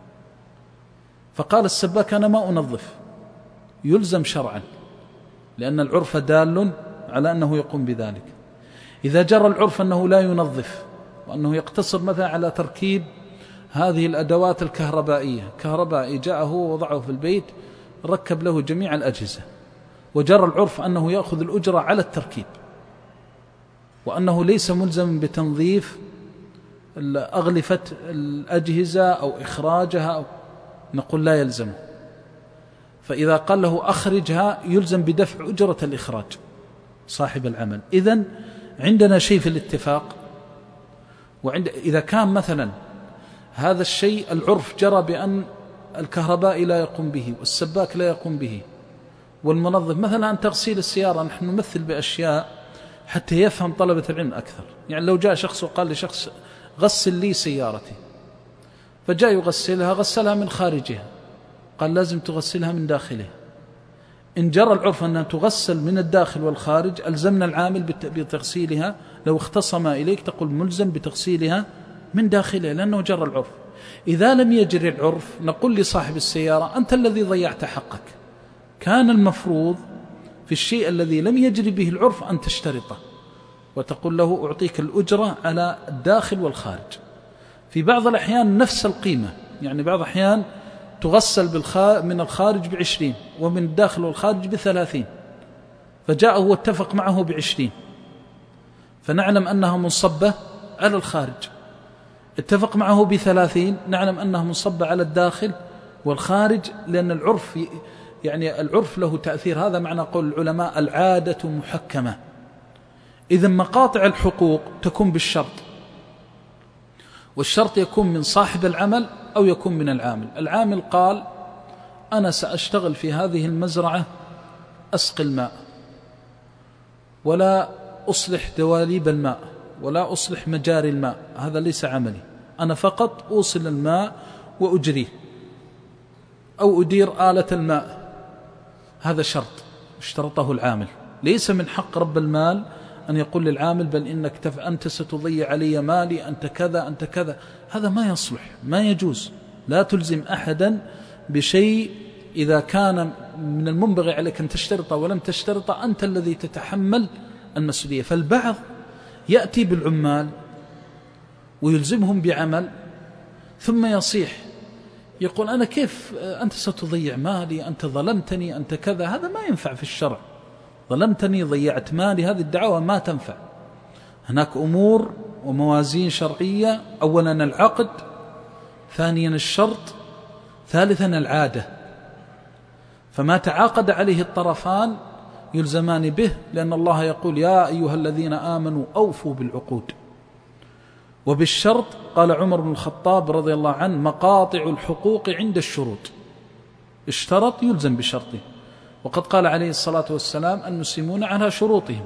فقال السباك أنا ما أنظف، يلزم شرعا لأن العرف دال على أنه يقوم بذلك. إذا جرى العرف أنه لا ينظف وأنه يقتصر مثلا على تركيب هذه الأدوات الكهربائية، كهربائي جاءه ووضعه في البيت ركب له جميع الأجهزة، وجرى العرف أنه يأخذ الأجرة على التركيب وأنه ليس ملزم بتنظيف أغلفة الأجهزة أو إخراجها، نقول لا يلزمه. فإذا قال له أخرجها يلزم بدفع أجرة الإخراج صاحب العمل. إذن عندنا شيء في الاتفاق. إذا كان مثلا هذا الشيء العرف جرى بأن الكهربائي لا يقوم به والسباك لا يقوم به والمنظف، مثلا أن تغسيل السيارة، نحن نمثل بأشياء حتى يفهم طلبة العلم أكثر. يعني لو جاء شخص وقال لشخص غسل لي سيارتي، فجاء يغسلها، غسلها من خارجها، قال لازم تغسلها من داخلها. إن جرى العرف أنها تغسل من الداخل والخارج ألزمنا العامل بتغسيلها. لو اختصم إليك تقول ملزم بتغسيلها من داخلها لأنه جرى العرف. إذا لم يجري العرف نقول لصاحب السيارة أنت الذي ضيعت حقك، كان المفروض في الشيء الذي لم يجري به العرف أن تشترطه وتقول له أعطيك الأجرة على الداخل والخارج. في بعض الأحيان نفس القيمة، يعني بعض الأحيان تغسل من الخارج ب20 ومن الداخل والخارج ب30، فجاءه واتفق معه ب20، فنعلم أنها منصبة على الخارج. اتفق معه ب30، نعلم أنها منصبة على الداخل والخارج، لأن العرف يعني العرف له تأثير. هذا معنى قول العلماء العادة محكمة. إذن مقاطع الحقوق تكون بالشرط، والشرط يكون من صاحب العمل أو يكون من العامل. العامل قال أنا سأشتغل في هذه المزرعة أسقي الماء ولا أصلح دواليب الماء ولا أصلح مجاري الماء، هذا ليس عملي، أنا فقط أوصل الماء وأجريه أو أدير آلة الماء. هذا شرط اشترطه العامل. ليس من حق رب المال أن يقول للعامل بل إنك أنت ستضيع علي مالي، أنت كذا أنت كذا. هذا ما يصلح، ما يجوز. لا تلزم أحدا بشيء إذا كان من المنبغي عليك أن تشترطه ولم تشترطه، أنت الذي تتحمل المسؤولية. فالبعض يأتي بالعمال ويلزمهم بعمل ثم يصيح يقول أنا كيف أنت ستضيع مالي، أنت ظلمتني، أنت كذا. هذا ما ينفع في الشرع. ظلمتني، ضيعت مالي، هذه الدعوة ما تنفع. هناك أمور وموازين شرعية، أولا العقد، ثانيا الشرط، ثالثا العادة. فما تعاقد عليه الطرفان يلزمان به، لأن الله يقول يا أيها الذين آمنوا أوفوا بالعقود. وبالشرط قال عمر بن الخطاب رضي الله عنه مقاطع الحقوق عند الشروط، اشترط يلزم بشرطه. وقد قال عليه الصلاة والسلام المسلمون على شروطهم.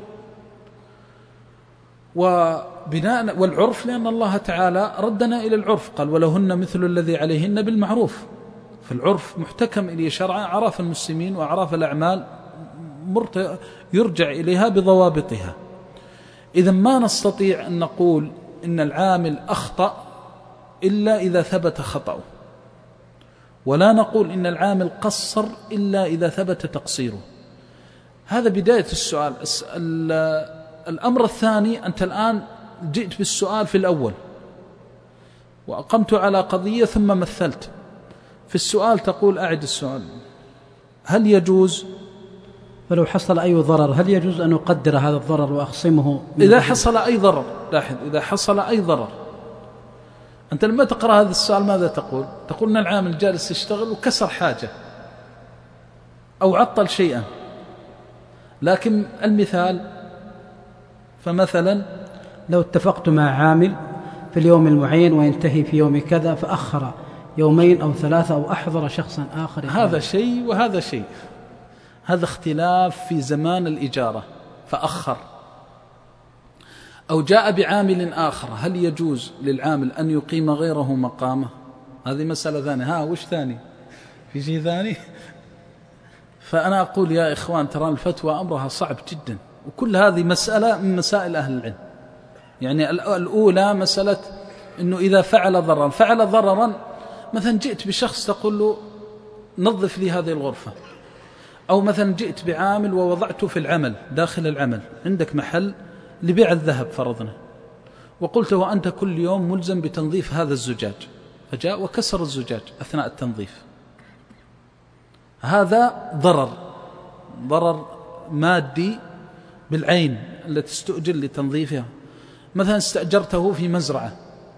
وبناء والعرف، لأن الله تعالى ردنا إلى العرف، قال ولهن مثل الذي عليهن بالمعروف. فالعرف محتكم إليه شرعا، عرف المسلمين وعرف الأعمال يرجع إليها بضوابطها. إذا ما نستطيع أن نقول إن العامل أخطأ إلا إذا ثبت خطأه، ولا نقول إن العامل قصر إلا إذا ثبت تقصيره. هذا بداية السؤال. الأمر الثاني، أنت الآن جئت بالسؤال في الأول وأقمت على قضية ثم مثلت. في السؤال تقول أعد السؤال. هل يجوز فلو حصل أي ضرر هل يجوز أن أقدر هذا الضرر وأخصمه؟ إذا حصل أي ضرر، لاحظ، إذا حصل أي ضرر، أنت لما تقرأ هذا السؤال ماذا تقول؟ تقول أن العامل جالس يشتغل وكسر حاجة أو عطل شيئا. لكن المثال، فمثلا لو اتفقت مع عامل في اليوم المعين وينتهي في يوم كذا فأخر يومين أو ثلاثة أو أحضر شخصا آخر، هذا شيء وهذا شيء، هذا اختلاف في زمان الإجارة فأخر. أو جاء بعامل آخر، هل يجوز للعامل أن يقيم غيره مقامه؟ هذه مسألة ثانية. وش ثاني؟ في شيء ثاني؟ فأنا أقول يا إخوان ترى الفتوى أمرها صعب جدا، وكل هذه مسألة من مسائل أهل العلم. يعني الأولى مسألة أنه إذا فعل ضررا، مثلا جئت بشخص تقول له نظف لي هذه الغرفة، أو مثلا جئت بعامل ووضعته في العمل داخل العمل، عندك محل لبيع الذهب فرضنا، وقلت له أنت كل يوم ملزم بتنظيف هذا الزجاج، فجاء وكسر الزجاج أثناء التنظيف. هذا ضرر مادي بالعين التي استؤجر لتنظيفها. مثلا استأجرته في مزرعة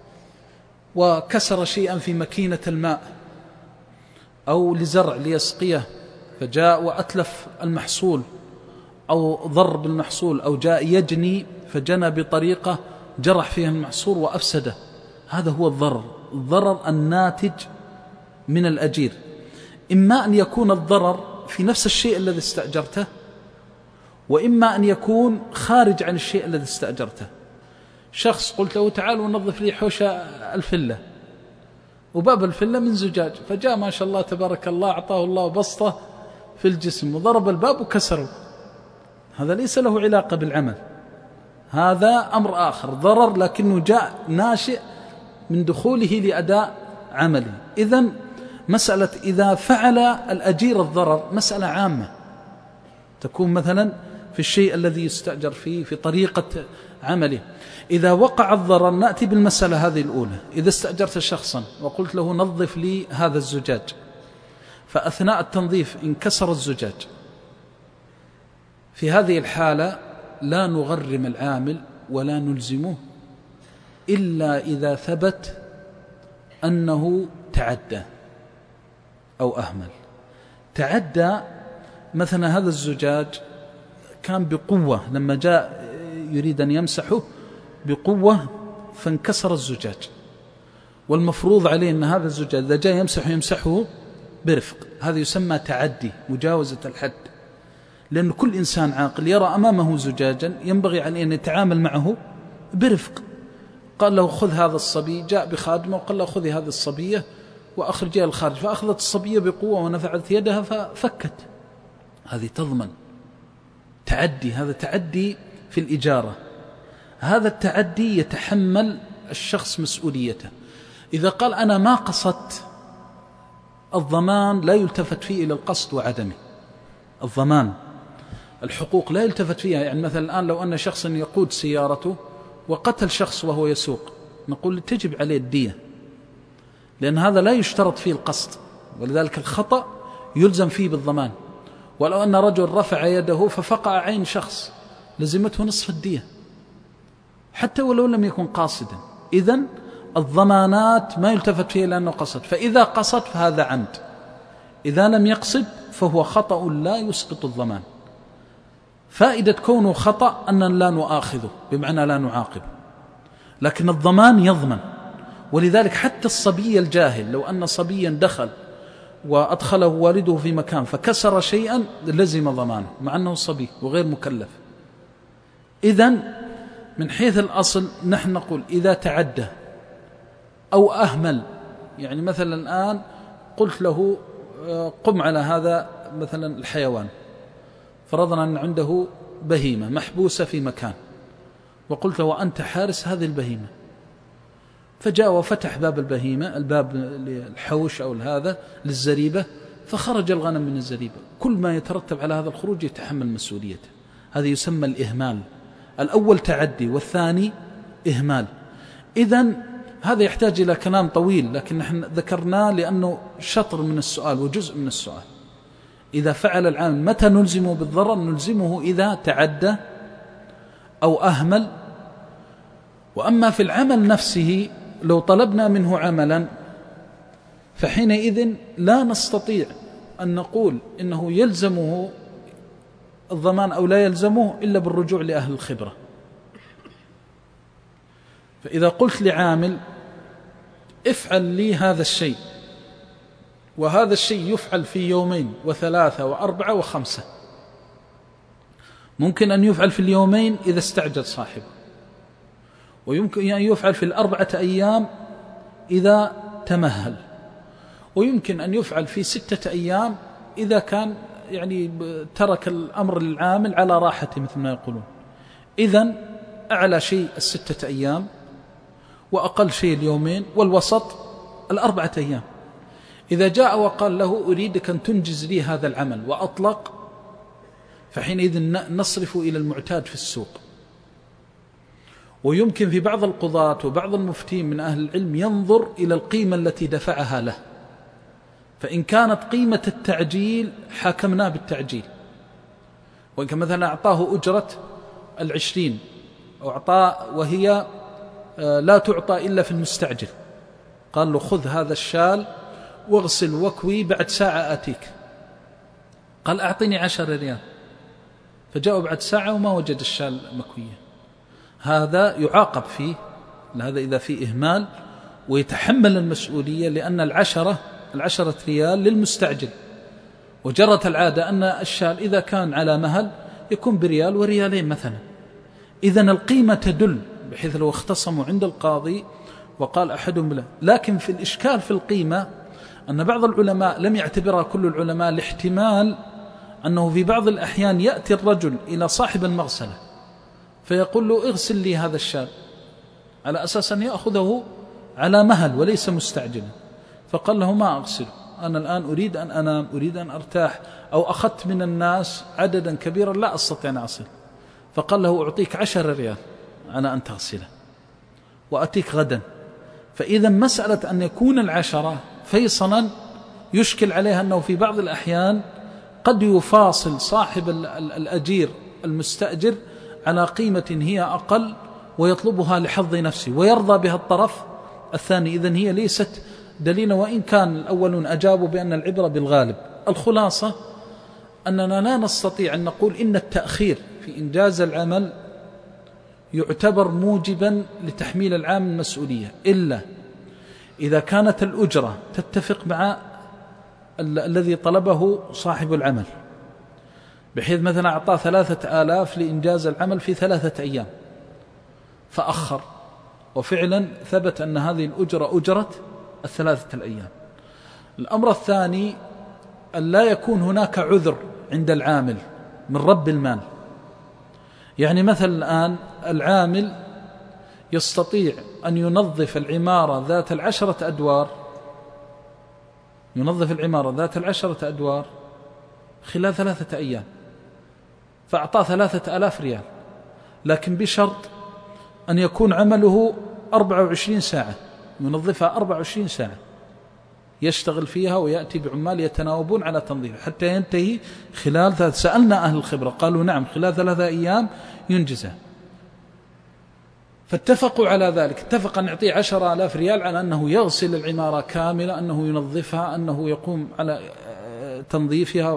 وكسر شيئا في ماكينة الماء أو لزرع ليسقيه، فجاء وأتلف المحصول أو ضر بالمحصول، أو جاء يجني فجنى بطريقة جرح فيها المحصول وأفسده. هذا هو الضرر الناتج من الأجير. إما أن يكون الضرر في نفس الشيء الذي استأجرته، وإما أن يكون خارج عن الشيء الذي استأجرته. شخص قلت له تعالوا نظف لي حوش الفلة، وباب الفلة من زجاج، فجاء ما شاء الله تبارك الله أعطاه الله بسطة في الجسم وضرب الباب وكسره. هذا ليس له علاقة بالعمل، هذا أمر آخر، ضرر لكنه جاء ناشئ من دخوله لأداء عمله. إذن مسألة إذا فعل الأجير الضرر مسألة عامة، تكون مثلا في الشيء الذي يستأجر فيه، في طريقة عمله. إذا وقع الضرر نأتي بالمسألة هذه الأولى. إذا استأجرت شخصا وقلت له نظف لي هذا الزجاج، فأثناء التنظيف انكسر الزجاج، في هذه الحالة لا نغرم العامل ولا نلزمه إلا إذا ثبت أنه تعدى أو أهمل. تعدى مثلا هذا الزجاج كان بقوة، لما جاء يريد أن يمسحه بقوة فانكسر الزجاج، والمفروض عليه أن هذا الزجاج إذا جاء يمسحه برفق. هذا يسمى تعدي، مجاوزة الحد، لأن كل إنسان عاقل يرى أمامه زجاجا ينبغي عليه أن يتعامل معه برفق. قال له خذ هذا الصبي، جاء بخادمه وقال له خذي هذه الصبية وأخرجيها الخارج، فأخذت الصبية بقوة ونفعت يدها ففكت. هذه تضمن تعدي، هذا تعدي في الإجارة. هذا التعدي يتحمل الشخص مسؤوليته. إذا قال أنا ما قصدت، الضمان لا يلتفت فيه إلى القصد وعدمه. الضمان الحقوق لا يلتفت فيها. يعني مثلا الآن لو أن شخصا يقود سيارته وقتل شخص وهو يسوق، نقول تجب عليه الدية، لأن هذا لا يشترط فيه القصد، ولذلك الخطأ يلزم فيه بالضمان. ولو أن رجل رفع يده ففقع عين شخص لزمته نصف الدية حتى ولو لم يكن قاصدا. إذن الضمانات ما يلتفت فيه لأنه قصد، فإذا قصد فهذا عمد، إذا لم يقصد فهو خطأ لا يسقط الضمان. فائدة كونه خطأ أن لا نؤاخذه، بمعنى لا نعاقبه، لكن الضمان يضمن. ولذلك حتى الصبي الجاهل، لو أن صبيا دخل وأدخله والده في مكان فكسر شيئا لزم ضمانه مع أنه صبي وغير مكلف. إذن من حيث الأصل نحن نقول إذا تعدى أو أهمل، يعني مثلا الآن قلت له قم على هذا مثلا الحيوان، فرضنا أن عنده بهيمة محبوسة في مكان، وقلت له وأنت حارس هذه البهيمة، فجاء وفتح باب البهيمة، الباب للحوش أو هذا للزريبة، فخرج الغنم من الزريبة. كل ما يترتب على هذا الخروج يتحمل مسؤوليته. هذا يسمى الإهمال. الأول تعدي والثاني إهمال. إذن هذا يحتاج إلى كلام طويل، لكن نحن ذكرناه لأنه شطر من السؤال وجزء من السؤال. إذا فعل العامل متى نلزمه بالضرر؟ نلزمه إذا تعدى أو أهمل. وأما في العمل نفسه لو طلبنا منه عملا فحينئذ لا نستطيع أن نقول إنه يلزمه الضمان أو لا يلزمه إلا بالرجوع لأهل الخبرة. فإذا قلت لعامل افعل لي هذا الشيء، وهذا الشيء يفعل في 2 و3 و4 و5، ممكن أن يفعل في 2 إذا استعجل صاحبه، ويمكن أن يفعل في 4 أيام إذا تمهل، ويمكن أن يفعل في 6 أيام إذا كان يعني ترك الأمر للعامل على راحته مثل ما يقولون. إذن أعلى شيء 6 أيام، وأقل شيء 2، والوسط 4 أيام. إذا جاء وقال له أريدك أن تنجز لي هذا العمل وأطلق، فحينئذ نصرف إلى المعتاد في السوق. ويمكن في بعض القضاة وبعض المفتين من أهل العلم ينظر إلى القيمة التي دفعها له، فإن كانت قيمة التعجيل حاكمناه بالتعجيل، وإن كان مثلا أعطاه أجرة 20 أو أعطاه وهي لا تعطى إلا في المستعجل، قال له خذ هذا الشال واغسل وكوي بعد ساعة آتيك، قال أعطني 10 ريال، فجاءوا بعد ساعة وما وجد الشال مكوية، هذا يعاقب فيه، هذا إذا فيه إهمال، ويتحمل المسؤولية، لأن 10 ريال للمستعجل، وجرت العادة أن الشال إذا كان على مهل يكون بريال وريالين مثلا. إذن القيمة تدل، بحيث لو اختصموا عند القاضي وقال أحدهم بلا. لكن في الإشكال في القيمة أن بعض العلماء لم يعتبرها كل العلماء، لاحتمال أنه في بعض الأحيان يأتي الرجل إلى صاحب المغسلة فيقول له اغسل لي هذا الشال، على أساس أن يأخذه على مهل وليس مستعجلا، فقال له ما أغسل، أنا الآن أريد أن أنام، أريد أن أرتاح، أو أخذت من الناس عددا كبيرا لا أستطيع أن أغسل، فقال له أعطيك 10 ريال على أن تغسله وأتيك غدا. فإذا مسألة أن يكون 10 فيصلا يشكل عليها أنه في بعض الأحيان قد يفاصل صاحب الأجير المستأجر على قيمة هي أقل ويطلبها لحظ نفسه ويرضى بها الطرف الثاني. إذن هي ليست دليلا، وإن كان الأولون أجابوا بأن العبرة بالغالب. الخلاصة أننا لا نستطيع أن نقول إن التأخير في إنجاز العمل يعتبر موجبا لتحميل العامل المسؤولية، إلا إذا كانت الأجرة تتفق مع الذي طلبه صاحب العمل، بحيث مثلا أعطاه 3000 لإنجاز العمل في 3 أيام فأخر، وفعلا ثبت أن هذه الأجرة أجرت 3 أيام. الأمر الثاني أن لا يكون هناك عذر عند العامل من رب المال. يعني مثلا الآن العامل يستطيع أن ينظف العمارة ذات 10 أدوار، ينظف العمارة ذات 10 أدوار خلال 3 أيام، فأعطاه 3000 ريال، لكن بشرط أن يكون عمله 24 ساعة، ينظفها 24 ساعة يشتغل فيها ويأتي بعمال يتناوبون على تنظيفها حتى ينتهي خلال 3. سألنا أهل الخبرة قالوا نعم خلال 3 أيام ينجزها، فاتفقوا على ذلك، اتفق أن يعطيه 10,000 ريال على أنه يغسل العمارة كاملة، أنه ينظفها، أنه يقوم على تنظيفها.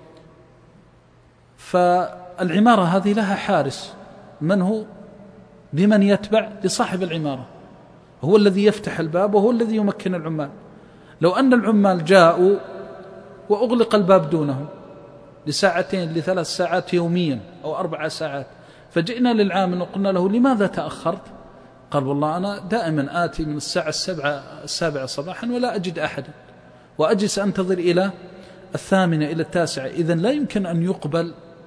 فالعمارة هذه لها حارس، من هو؟ بمن يتبع لصاحب العمارة، هو الذي يفتح الباب وهو الذي يمكن العمال. لو أن العمال جاءوا وأغلق الباب دونهم ل2 ل3 ساعات يوميا أو 4 ساعات، فجئنا للعامل وقلنا له لماذا تأخرت؟ قال والله أنا دائما آتي من الساعة 7 صباحا ولا أجد أحدا، وأجلس أنتظر إلى 8 إلى 9. إذن لا يمكن أن يقبل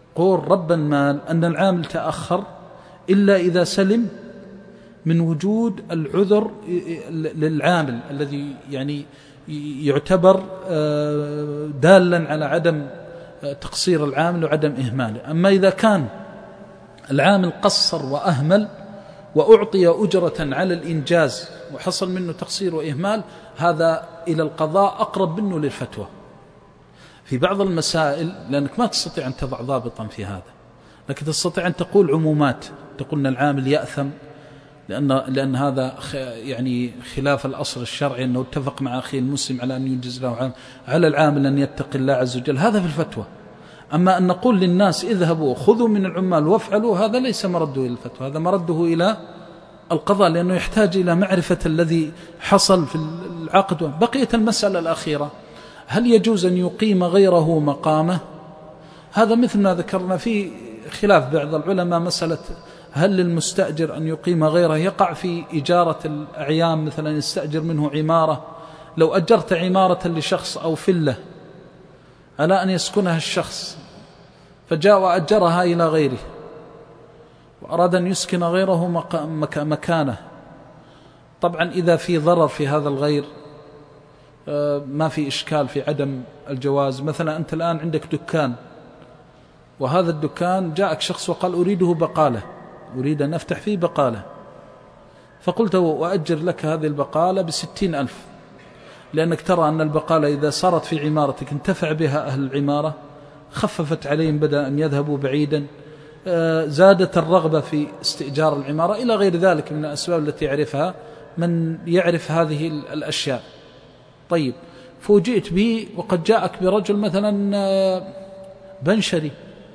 قول رب المال أن العامل تأخر إلا إذا سلم من وجود العذر للعامل الذي يعني يعتبر دالا على عدم تقصير العامل وعدم إهماله. أما إذا كان العامل قصر وأهمل وأعطي أجرة على الإنجاز وحصل منه تقصير وإهمال، هذا إلى القضاء أقرب منه للفتوى في بعض المسائل، لأنك ما تستطيع أن تضع ضابطا في هذا، لكن تستطيع أن تقول عمومات، تقول أن العامل يأثم لأن هذا يعني خلاف الأصل الشرعي، أنه اتفق مع أخيه المسلم على أن ينجز له على العامل أن يتقي الله عز وجل، هذا في الفتوى. أما أن نقول للناس اذهبوا خذوا من العمال وافعلوا، هذا ليس مرده إلى الفتوى، هذا مرده إلى القضاء، لأنه يحتاج إلى معرفة الذي حصل في العقد. بقية المسألة الأخيرة، هل يجوز أن يقيم غيره مقامه؟ هذا مثل ما ذكرنا في خلاف بعض العلماء، مسألة هل للمستأجر أن يقيم غيره؟ يقع في إجارة الأعيان مثلا، يستأجر منه عمارة، لو أجرت عمارة لشخص أو فلة على أن يسكنها الشخص، فجاء وأجرها إلى غيره وأراد أن يسكن غيره مكانه، طبعا إذا في ضرر في هذا الغير ما في إشكال في عدم الجواز. مثلا أنت الآن عندك دكان، وهذا الدكان جاءك شخص وقال أريده بقالة، أريد أن أفتح فيه بقالة، فقلت وأجر لك هذه البقالة ب60,000، لأنك ترى أن البقالة إذا صارت في عمارتك انتفع بها أهل العمارة، خففت عليهم بدأ أن يذهبوا بعيدا، زادت الرغبة في استئجار العمارة إلى غير ذلك من الأسباب التي يعرفها من يعرف هذه الأشياء. طيب، فوجئت به وقد جاءك برجل مثلا بنشري،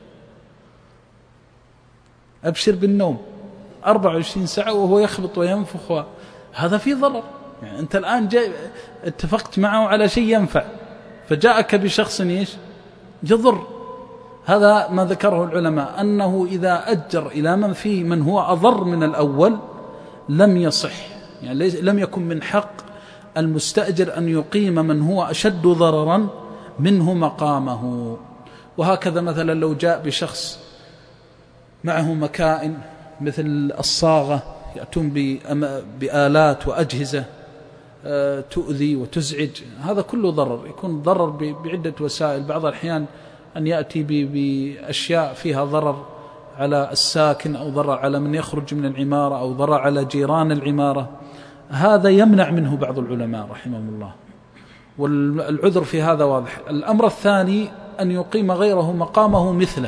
أبشر بالنوم 24 ساعة وهو يخبط وينفخ، هذا فيه ضرر. يعني أنت الآن اتفقت معه على شيء ينفع، فجاءك بشخص يضر. هذا ما ذكره العلماء، أنه إذا أجر إلى من فيه من هو أضر من الأول لم يصح، يعني لم يكن من حق المستأجر أن يقيم من هو أشد ضررا منه مقامه. وهكذا مثلا لو جاء بشخص معه مكائن مثل الصاغة، يأتون بآلات وأجهزة تؤذي وتزعج، هذا كله ضرر، يكون ضرر بعدة وسائل، بعض الأحيان أن يأتي بأشياء فيها ضرر على الساكن أو ضرر على من يخرج من العمارة أو ضرر على جيران العمارة، هذا يمنع منه بعض العلماء رحمهم الله، والعذر في هذا واضح. الأمر الثاني أن يقيم غيره مقامه مثله،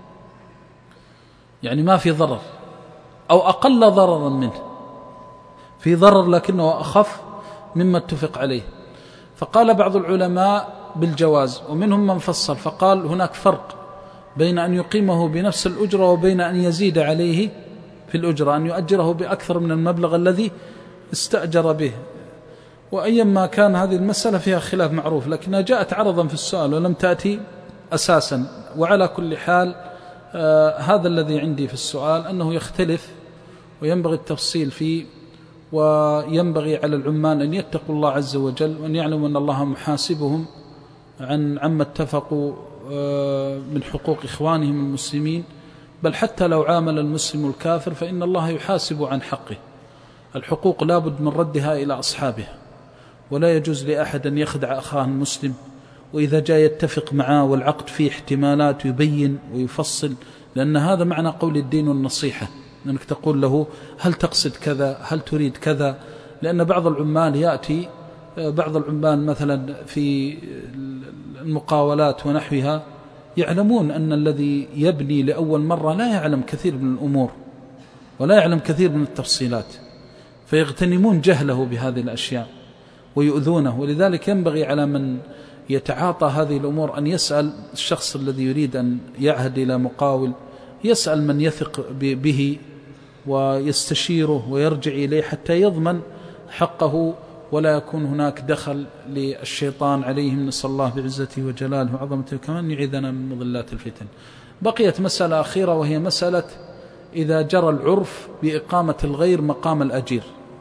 يعني ما في ضرر أو أقل ضررا منه، في ضرر لكنه أخف مما اتفق عليه. فقال بعض العلماء بالجواز، ومنهم من فصل فقال هناك فرق بين أن يقيمه بنفس الأجرة وبين أن يزيد عليه في الأجرة، أن يؤجره بأكثر من المبلغ الذي استأجر به. وأيما كان هذه المسألة فيها خلاف معروف، لكنها جاءت عرضا في السؤال ولم تأتي أساسا. وعلى كل حال هذا الذي عندي في السؤال، أنه يختلف وينبغي التفصيل فيه، وينبغي على العمال أن يتقوا الله عز وجل، وأن يعلموا أن الله محاسبهم عما اتفقوا من حقوق إخوانهم المسلمين، بل حتى لو عامل المسلم الكافر فإن الله يحاسب عن حقه. الحقوق لا بد من ردها إلى أصحابها، ولا يجوز لأحد أن يخدع أخاه المسلم، وإذا جاء يتفق معه والعقد فيه احتمالات يبين ويفصل، لأن هذا معنى قول الدين والنصيحة، أنك تقول له هل تقصد كذا، هل تريد كذا. لأن بعض العمال يأتي، بعض العمال مثلا في المقاولات ونحوها يعلمون أن الذي يبني لأول مرة لا يعلم كثير من الأمور ولا يعلم كثير من التفصيلات، فيغتنمون جهله بهذه الأشياء ويؤذونه. ولذلك ينبغي على من يتعاطى هذه الأمور أن يسأل الشخص الذي يريد أن يعهد إلى مقاول، يسأل من يثق به ويستشيره ويرجع إليه حتى يضمن حقه، ولا يكون هناك دخل للشيطان عليهم، نسأل الله بعزته وجلاله وعظمته كمان يعيذنا من مضلات الفتن. بقيت مسألة أخيرة، وهي مسألة إذا جرى العرف بإقامة الغير مقام الأجير.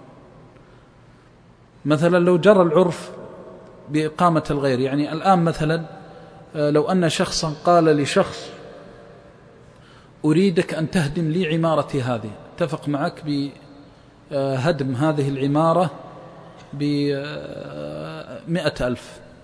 مثلا لو جرى العرف بإقامة الغير، يعني الآن مثلا لو أن شخصا قال لشخص أريدك أن تهدم لي عمارتي هذه، اتفق معك بهدم هذه العمارة ب100,000.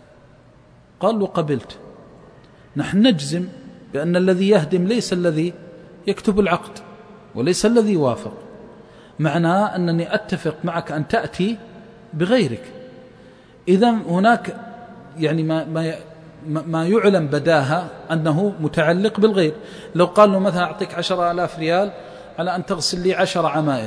قال له قبلت. نحن نجزم بأن الذي يهدم ليس الذي يكتب العقد وليس الذي يوافق، معناه أنني أتفق معك أن تأتي بغيرك. إذن هناك يعني ما يعلم بداهة أنه متعلق بالغير. لو قال له مثلا أعطيك 10,000 ريال على أن تغسل لي 10 عمائر،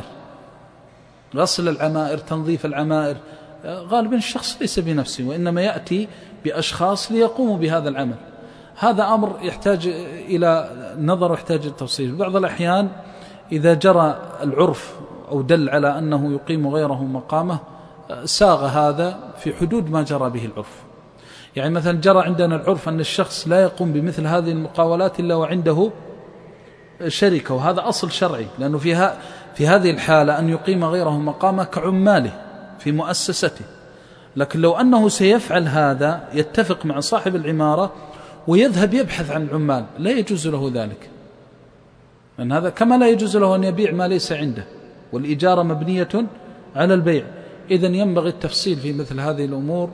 غسل العمائر، تنظيف العمائر، غالبا الشخص ليس بنفسه وإنما يأتي بأشخاص ليقوموا بهذا العمل. هذا أمر يحتاج إلى نظر ويحتاج إلى تفصيل. بعض الأحيان إذا جرى العرف أو دل على أنه يقيم غيره مقامه ساغ هذا في حدود ما جرى به العرف. يعني مثلا جرى عندنا العرف أن الشخص لا يقوم بمثل هذه المقاولات إلا وعنده شركة، وهذا أصل شرعي، لأنه في هذه الحالة أن يقيم غيره مقامه كعماله في مؤسسته. لكن لو أنه سيفعل هذا يتفق مع صاحب العمارة ويذهب يبحث عن العمال، لا يجوز له ذلك، لأن هذا كما لا يجوز له أن يبيع ما ليس عنده، والإجارة مبنية على البيع. إذن ينبغي التفصيل في مثل هذه الأمور،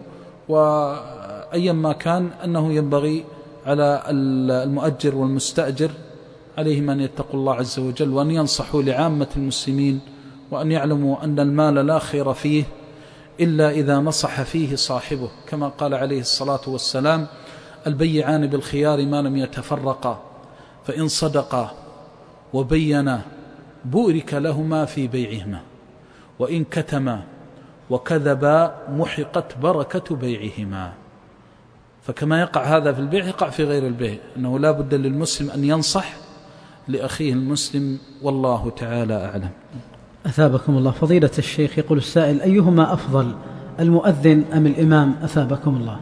وأيا ما كان أنه ينبغي على المؤجر والمستأجر عليهم أن يتقوا الله عز وجل، وأن ينصحوا لعامة المسلمين، وأن يعلموا أن المال لا خير فيه إلا إذا نصح فيه صاحبه، كما قال عليه الصلاة والسلام: البيعان بالخيار ما لم يتفرقا، فإن صدقا وبينا بورك لهما في بيعهما، وإن كتما وكذبا محقت بركة بيعهما. فكما يقع هذا في البيع يقع في غير البيع، أنه لا بد للمسلم أن ينصح لأخيه المسلم، والله تعالى أعلم. أثابكم الله. فضيلة الشيخ، يقول السائل: أيهما أفضل، المؤذن أم الإمام؟ أثابكم الله.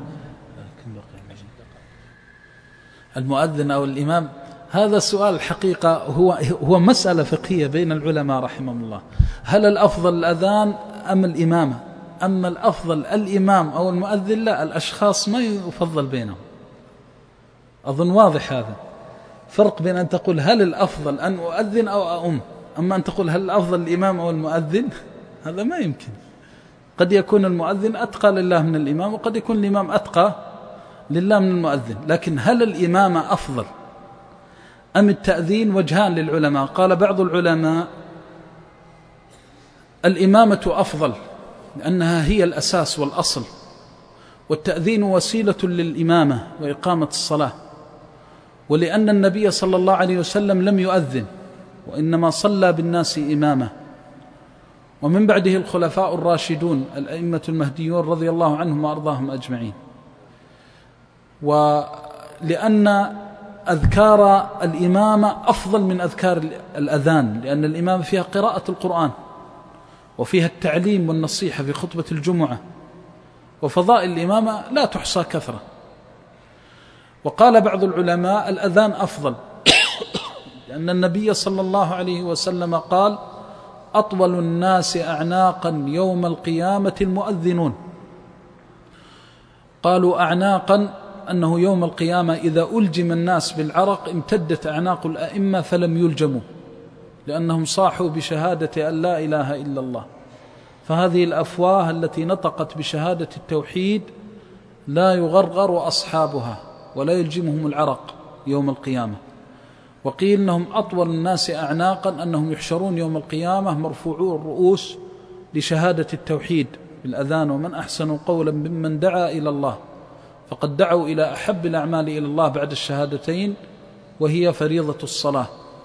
المؤذن أو الإمام، هذا سؤال الحقيقة هو مسألة فقهية بين العلماء رحمهم الله. هل الأفضل الأذان أم الإمامة؟ أما الأفضل الإمام أو المؤذن، لا، الأشخاص ما يفضل بينهم. أظن واضح هذا. فرق بين أن تقول هل الأفضل أن أؤذن أو أؤم، أما أن تقول هل الأفضل الإمام أو المؤذن، هذا ما يمكن. قد يكون المؤذن أتقى لله من الإمام، وقد يكون الإمام أتقى لله من المؤذن. لكن هل الإمامة أفضل أم التأذين؟ وجهان للعلماء. قال بعض العلماء الإمامة أفضل لأنها هي الأساس والأصل، والتأذين وسيلة للإمامة وإقامة الصلاة، ولأن النبي صلى الله عليه وسلم لم يؤذن وإنما صلى بالناس إمامة، ومن بعده الخلفاء الراشدون الأئمة المهديون رضي الله عنهم وأرضاهم أجمعين. ولأن أذكار الإمامة أفضل من أذكار الأذان، لأن الإمامة فيها قراءة القرآن وفيها التعليم والنصيحة في خطبة الجمعة، وفضائل الإمامة لا تحصى كثرة. وقال بعض العلماء الأذان أفضل لأن النبي صلى الله عليه وسلم قال: أطول الناس أعناقا يوم القيامة المؤذنون. قالوا أعناقا أنه يوم القيامة إذا ألجم الناس بالعرق امتدت أعناق الأئمة فلم يلجموا، لأنهم صاحوا بشهادة أن لا إله إلا الله. فهذه الأفواه التي نطقت بشهادة التوحيد لا يغرغر أصحابها ولا يلجمهم العرق يوم القيامة. وقيل أنهم أطول الناس أعناقا أنهم يحشرون يوم القيامة مرفوعو الرؤوس لشهادة التوحيد بالأذان: ومن أحسن قولا ممن دعا إلى الله، فقد دعوا إلى أحب الأعمال إلى الله بعد الشهادتين، وهي فريضة الصلاة.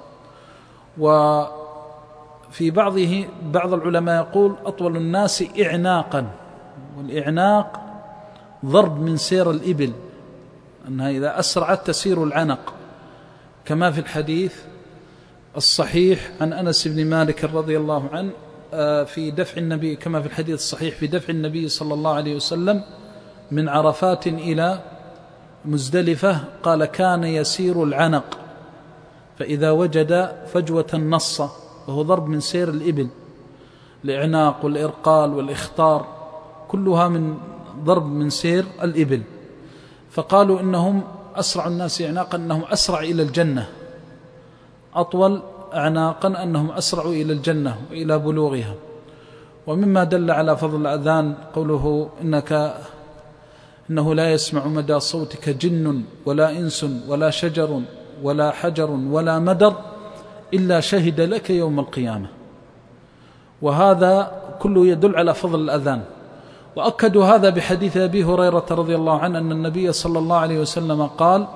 وفي بعض العلماء يقول أطول الناس إعناقا، والإعناق ضرب من سير الإبل، أنها إذا أسرعت تسير العنق، كما في الحديث الصحيح عن أنس بن مالك رضي الله عنه في دفع النبي، كما في الحديث الصحيح في دفع النبي صلى الله عليه وسلم من عرفات إلى مزدلفة، قال: كان يسير العنق فإذا وجد فجوة نص، وهو ضرب من سير الإبل. الإعناق والإرقال والإخطار كلها من ضرب من سير الإبل. فقالوا إنهم أسرع الناس إعناقا، أنهم أسرع إلى الجنة، أطول أعناقا أنهم أسرعوا إلى الجنة وإلى بلوغها. ومما دل على فضل الأذان قوله إنه لا يسمع مدى صوتك جن ولا إنس ولا شجر ولا حجر ولا مدر إلا شهد لك يوم القيامة. وهذا كله يدل على فضل الأذان. وأكدوا هذا بحديث أبي هريرة رضي الله عنه أن النبي صلى الله عليه وسلم قال: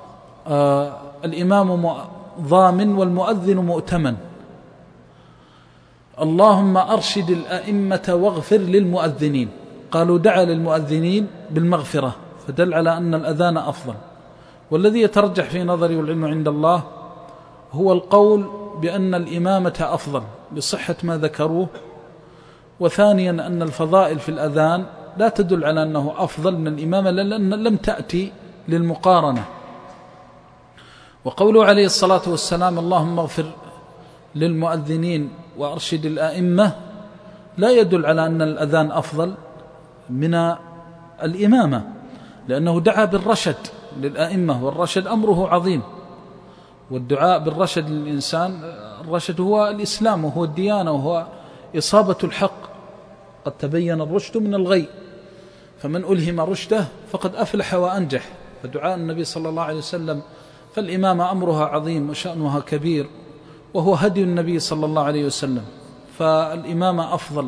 الإمام ضامن والمؤذن مؤتمن. اللهم أرشد الأئمة واغفر للمؤذنين. قالوا دعا للمؤذنين بالمغفرة، فدل على أن الأذان أفضل. والذي يترجح في نظري والعلم عند الله هو القول بأن الإمامة أفضل بصحة ما ذكروه. وثانيا أن الفضائل في الأذان لا تدل على أنه أفضل من الإمامة لأن لم تأتي للمقارنة. وقوله عليه الصلاة والسلام: اللهم اغفر للمؤذنين وأرشد الأئمة، لا يدل على أن الأذان أفضل من الإمامة، لأنه دعا بالرشد للأئمة، والرشد أمره عظيم. والدعاء بالرشد للإنسان، الرشد هو الإسلام وهو الديانة وهو إصابة الحق. قد تبين الرشد من الغي، فمن ألهم رشده فقد أفلح وأنجح. فدعاء النبي صلى الله عليه وسلم، فالإمامة أمرها عظيم وشأنها كبير، وهو هدي النبي صلى الله عليه وسلم، فالإمامة أفضل.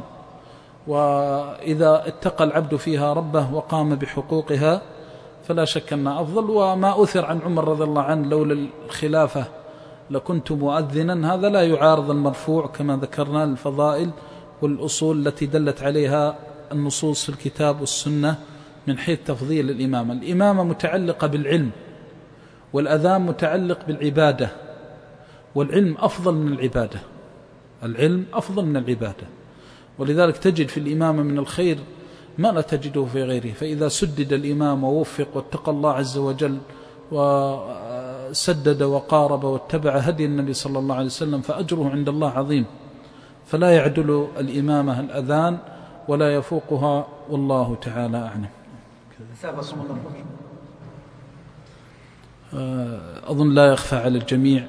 وإذا اتقى العبد فيها ربه وقام بحقوقها فلا شك أنها أفضل. وما أثر عن عمر رضي الله عنه: لولا الخلافة لكنت مؤذنا، هذا لا يعارض المرفوع كما ذكرنا الفضائل والأصول التي دلت عليها النصوص في الكتاب والسنة من حيث تفضيل الإمامة. الإمامة متعلقة بالعلم، والأذان متعلق بالعبادة، والعلم أفضل من العبادة. العلم أفضل من العبادة، ولذلك تجد في الإمامة من الخير ما لا تجده في غيره. فإذا سدد الإمام ووفق واتقى الله عز وجل وسدد وقارب واتبع هدي النبي صلى الله عليه وسلم فأجره عند الله عظيم. فلا يعدل الإمامة الأذان ولا يفوقها، والله تعالى أعلم. أظن لا يخفى على الجميع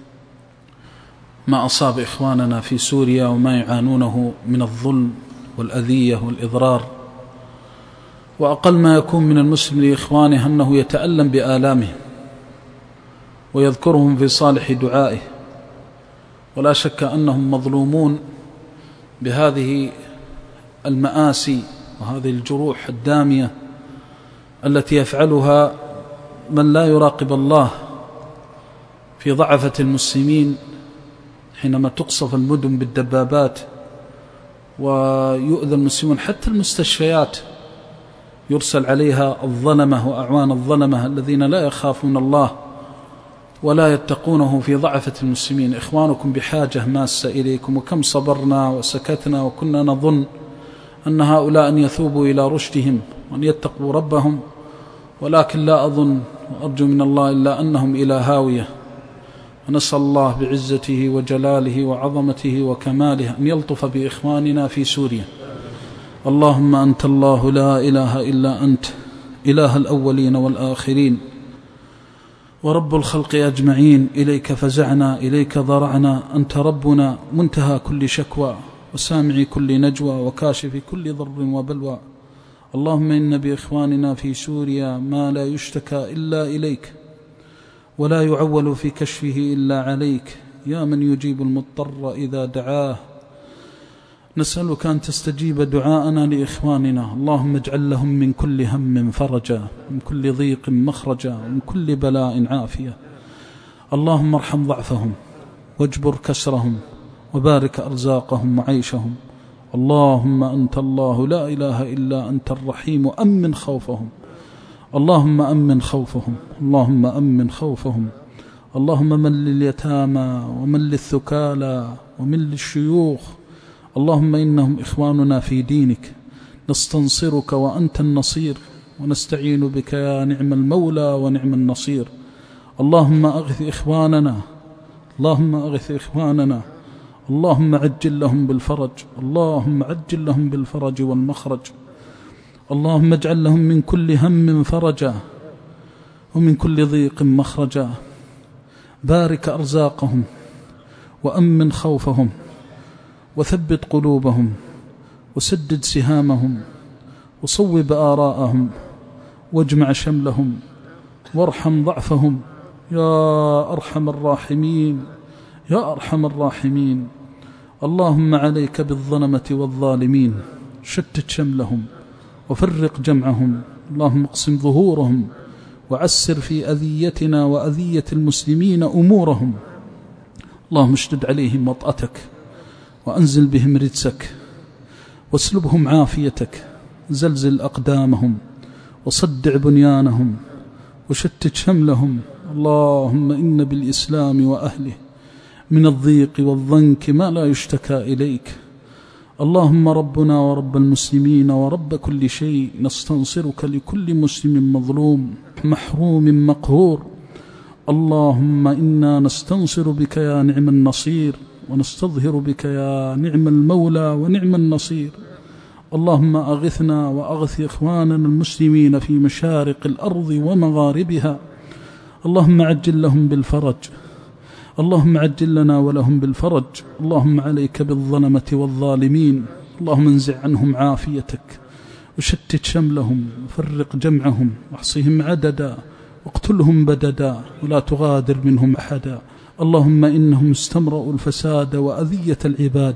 ما أصاب إخواننا في سوريا وما يعانونه من الظلم والأذية والإضرار. وأقل ما يكون من المسلم لإخوانه أنه يتألم بآلامه ويذكرهم في صالح دعائه. ولا شك أنهم مظلومون بهذه المآسي وهذه الجروح الدامية التي يفعلها من لا يراقب الله في ضعفة المسلمين، حينما تقصف المدن بالدبابات ويؤذى المسلمون. حتى المستشفيات يرسل عليها الظلمة وأعوان الظلمة الذين لا يخافون الله ولا يتقونه في ضعفة المسلمين. إخوانكم بحاجة ماسة إليكم، وكم صبرنا وسكتنا وكنا نظن أن هؤلاء أن يثوبوا إلى رشدهم وأن يتقوا ربهم، ولكن لا أظن وأرجو من الله إلا أنهم إلى هاوية. ونسأل الله بعزته وجلاله وعظمته وكماله أن يلطف بإخواننا في سوريا. اللهم أنت الله لا إله إلا أنت، إله الأولين والآخرين ورب الخلق أجمعين. إليك فزعنا، إليك ضرعنا، أنت ربنا منتهى كل شكوى وسامع كل نجوى وكاشف كل ضر وبلوى. اللهم إن بإخواننا في سوريا ما لا يشتكى إلا إليك ولا يعول في كشفه إلا عليك، يا من يجيب المضطر إذا دعاه. نسألك أن تستجيب دعاءنا لإخواننا. اللهم اجعل لهم من كل هم فرجا، من كل ضيق مخرجا، من كل بلاء عافية. اللهم ارحم ضعفهم واجبر كسرهم وبارك أرزاقهم وعيشهم. اللهم أنت الله لا إله إلا أنت الرحيم، أمن خوفهم. اللهم أمن خوفهم، اللهم أمن خوفهم. اللهم من لليتامى ومن للثكالى ومن للشيوخ. اللهم إنهم إخواننا في دينك، نستنصرك وأنت النصير، ونستعين بك يا نعم المولى ونعم النصير. اللهم أغث إخواننا، اللهم أغث إخواننا، اللهم عجل لهم بالفرج، اللهم عجل لهم بالفرج والمخرج. اللهم اجعل لهم من كل هم فرجا ومن كل ضيق مخرجا. بارك أرزاقهم وأمن خوفهم وثبت قلوبهم وسدد سهامهم وصوب آراءهم واجمع شملهم وارحم ضعفهم يا أرحم الراحمين يا أرحم الراحمين. اللهم عليك بالظلمة والظالمين، شتت شملهم وفرق جمعهم، اللهم اقسم ظهورهم وعسر في أذيتنا وأذية المسلمين أمورهم. اللهم اشدد عليهم وطأتك وأنزل بهم رجسك واسلبهم عافيتك، زلزل أقدامهم وصدع بنيانهم وشتت شملهم. اللهم إن بالإسلام وأهله من الضيق والضنك ما لا يشتكى إليك. اللهم ربنا ورب المسلمين ورب كل شيء، نستنصرك لكل مسلم مظلوم محروم مقهور. اللهم إنا نستنصر بك يا نعم النصير، ونستظهر بك يا نعم المولى ونعم النصير. اللهم أغثنا وأغث إخواننا المسلمين في مشارق الأرض ومغاربها. اللهم عجل لهم بالفرج، اللهم عجل لنا ولهم بالفرج. اللهم عليك بالظلمة والظالمين، اللهم انزع عنهم عافيتك وشتت شملهم وفرق جمعهم واحصهم عددا واقتلهم بددا ولا تغادر منهم أحدا. اللهم إنهم استمرأوا الفساد وأذية العباد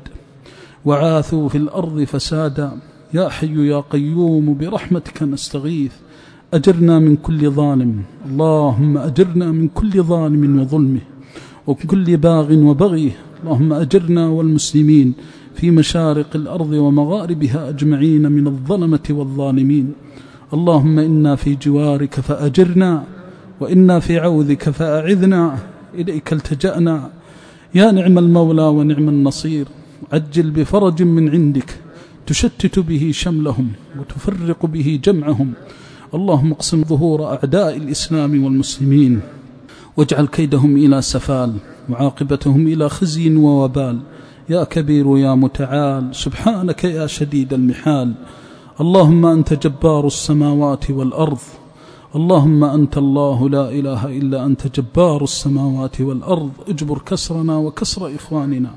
وعاثوا في الأرض فسادا. يا حي يا قيوم برحمتك نستغيث، أجرنا من كل ظالم، اللهم أجرنا من كل ظالم وظلمه وكل باغ وبغيه. اللهم أجرنا والمسلمين في مشارق الأرض ومغاربها أجمعين من الظلمة والظالمين. اللهم إنا في جوارك فأجرنا، وإنا في عوذك فأعذنا، إليك التجأنا يا نعم المولى ونعم النصير. عجل بفرج من عندك تشتت به شملهم وتفرق به جمعهم. اللهم اقسم ظهور أعداء الإسلام والمسلمين، واجعل كيدهم إلى سفال وعاقبتهم إلى خزي ووبال. يا كبير يا متعال، سبحانك يا شديد المحال. اللهم أنت جبار السماوات والأرض، اللهم أنت الله لا إله إلا أنت جبار السماوات والأرض. اجبر كسرنا وكسر إخواننا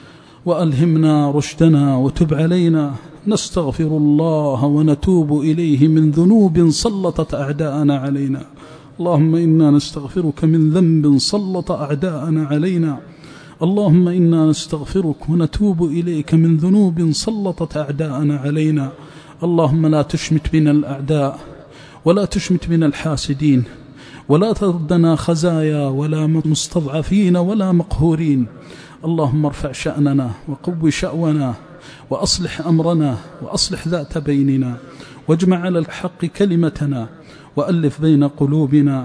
وألهمنا رشدنا وتب علينا. نستغفر الله ونتوب إليه من ذنوب سلطت أعداءنا علينا. اللهم إنا نستغفرك من ذنب سلط أعداءنا علينا. اللهم إنا نستغفرك ونتوب إليك من ذنوب سلطت أعداءنا علينا. اللهم لا تشمت بنا الأعداء ولا تشمت بنا الحاسدين، ولا تردنا خزايا ولا مستضعفين ولا مقهورين. اللهم ارفع شأننا وقوي شأونا وأصلح أمرنا وأصلح ذات بيننا، واجمع على الحق كلمتنا وألف بين قلوبنا.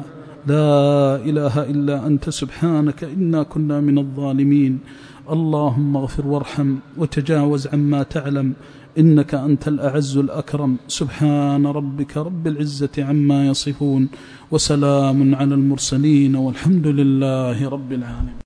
لا إله إلا أنت سبحانك إنا كنا من الظالمين. اللهم اغفر وارحم وتجاوز عما تعلم، إنك أنت الأعز الأكرم. سبحان ربك رب العزة عما يصفون، وسلام على المرسلين، والحمد لله رب العالمين.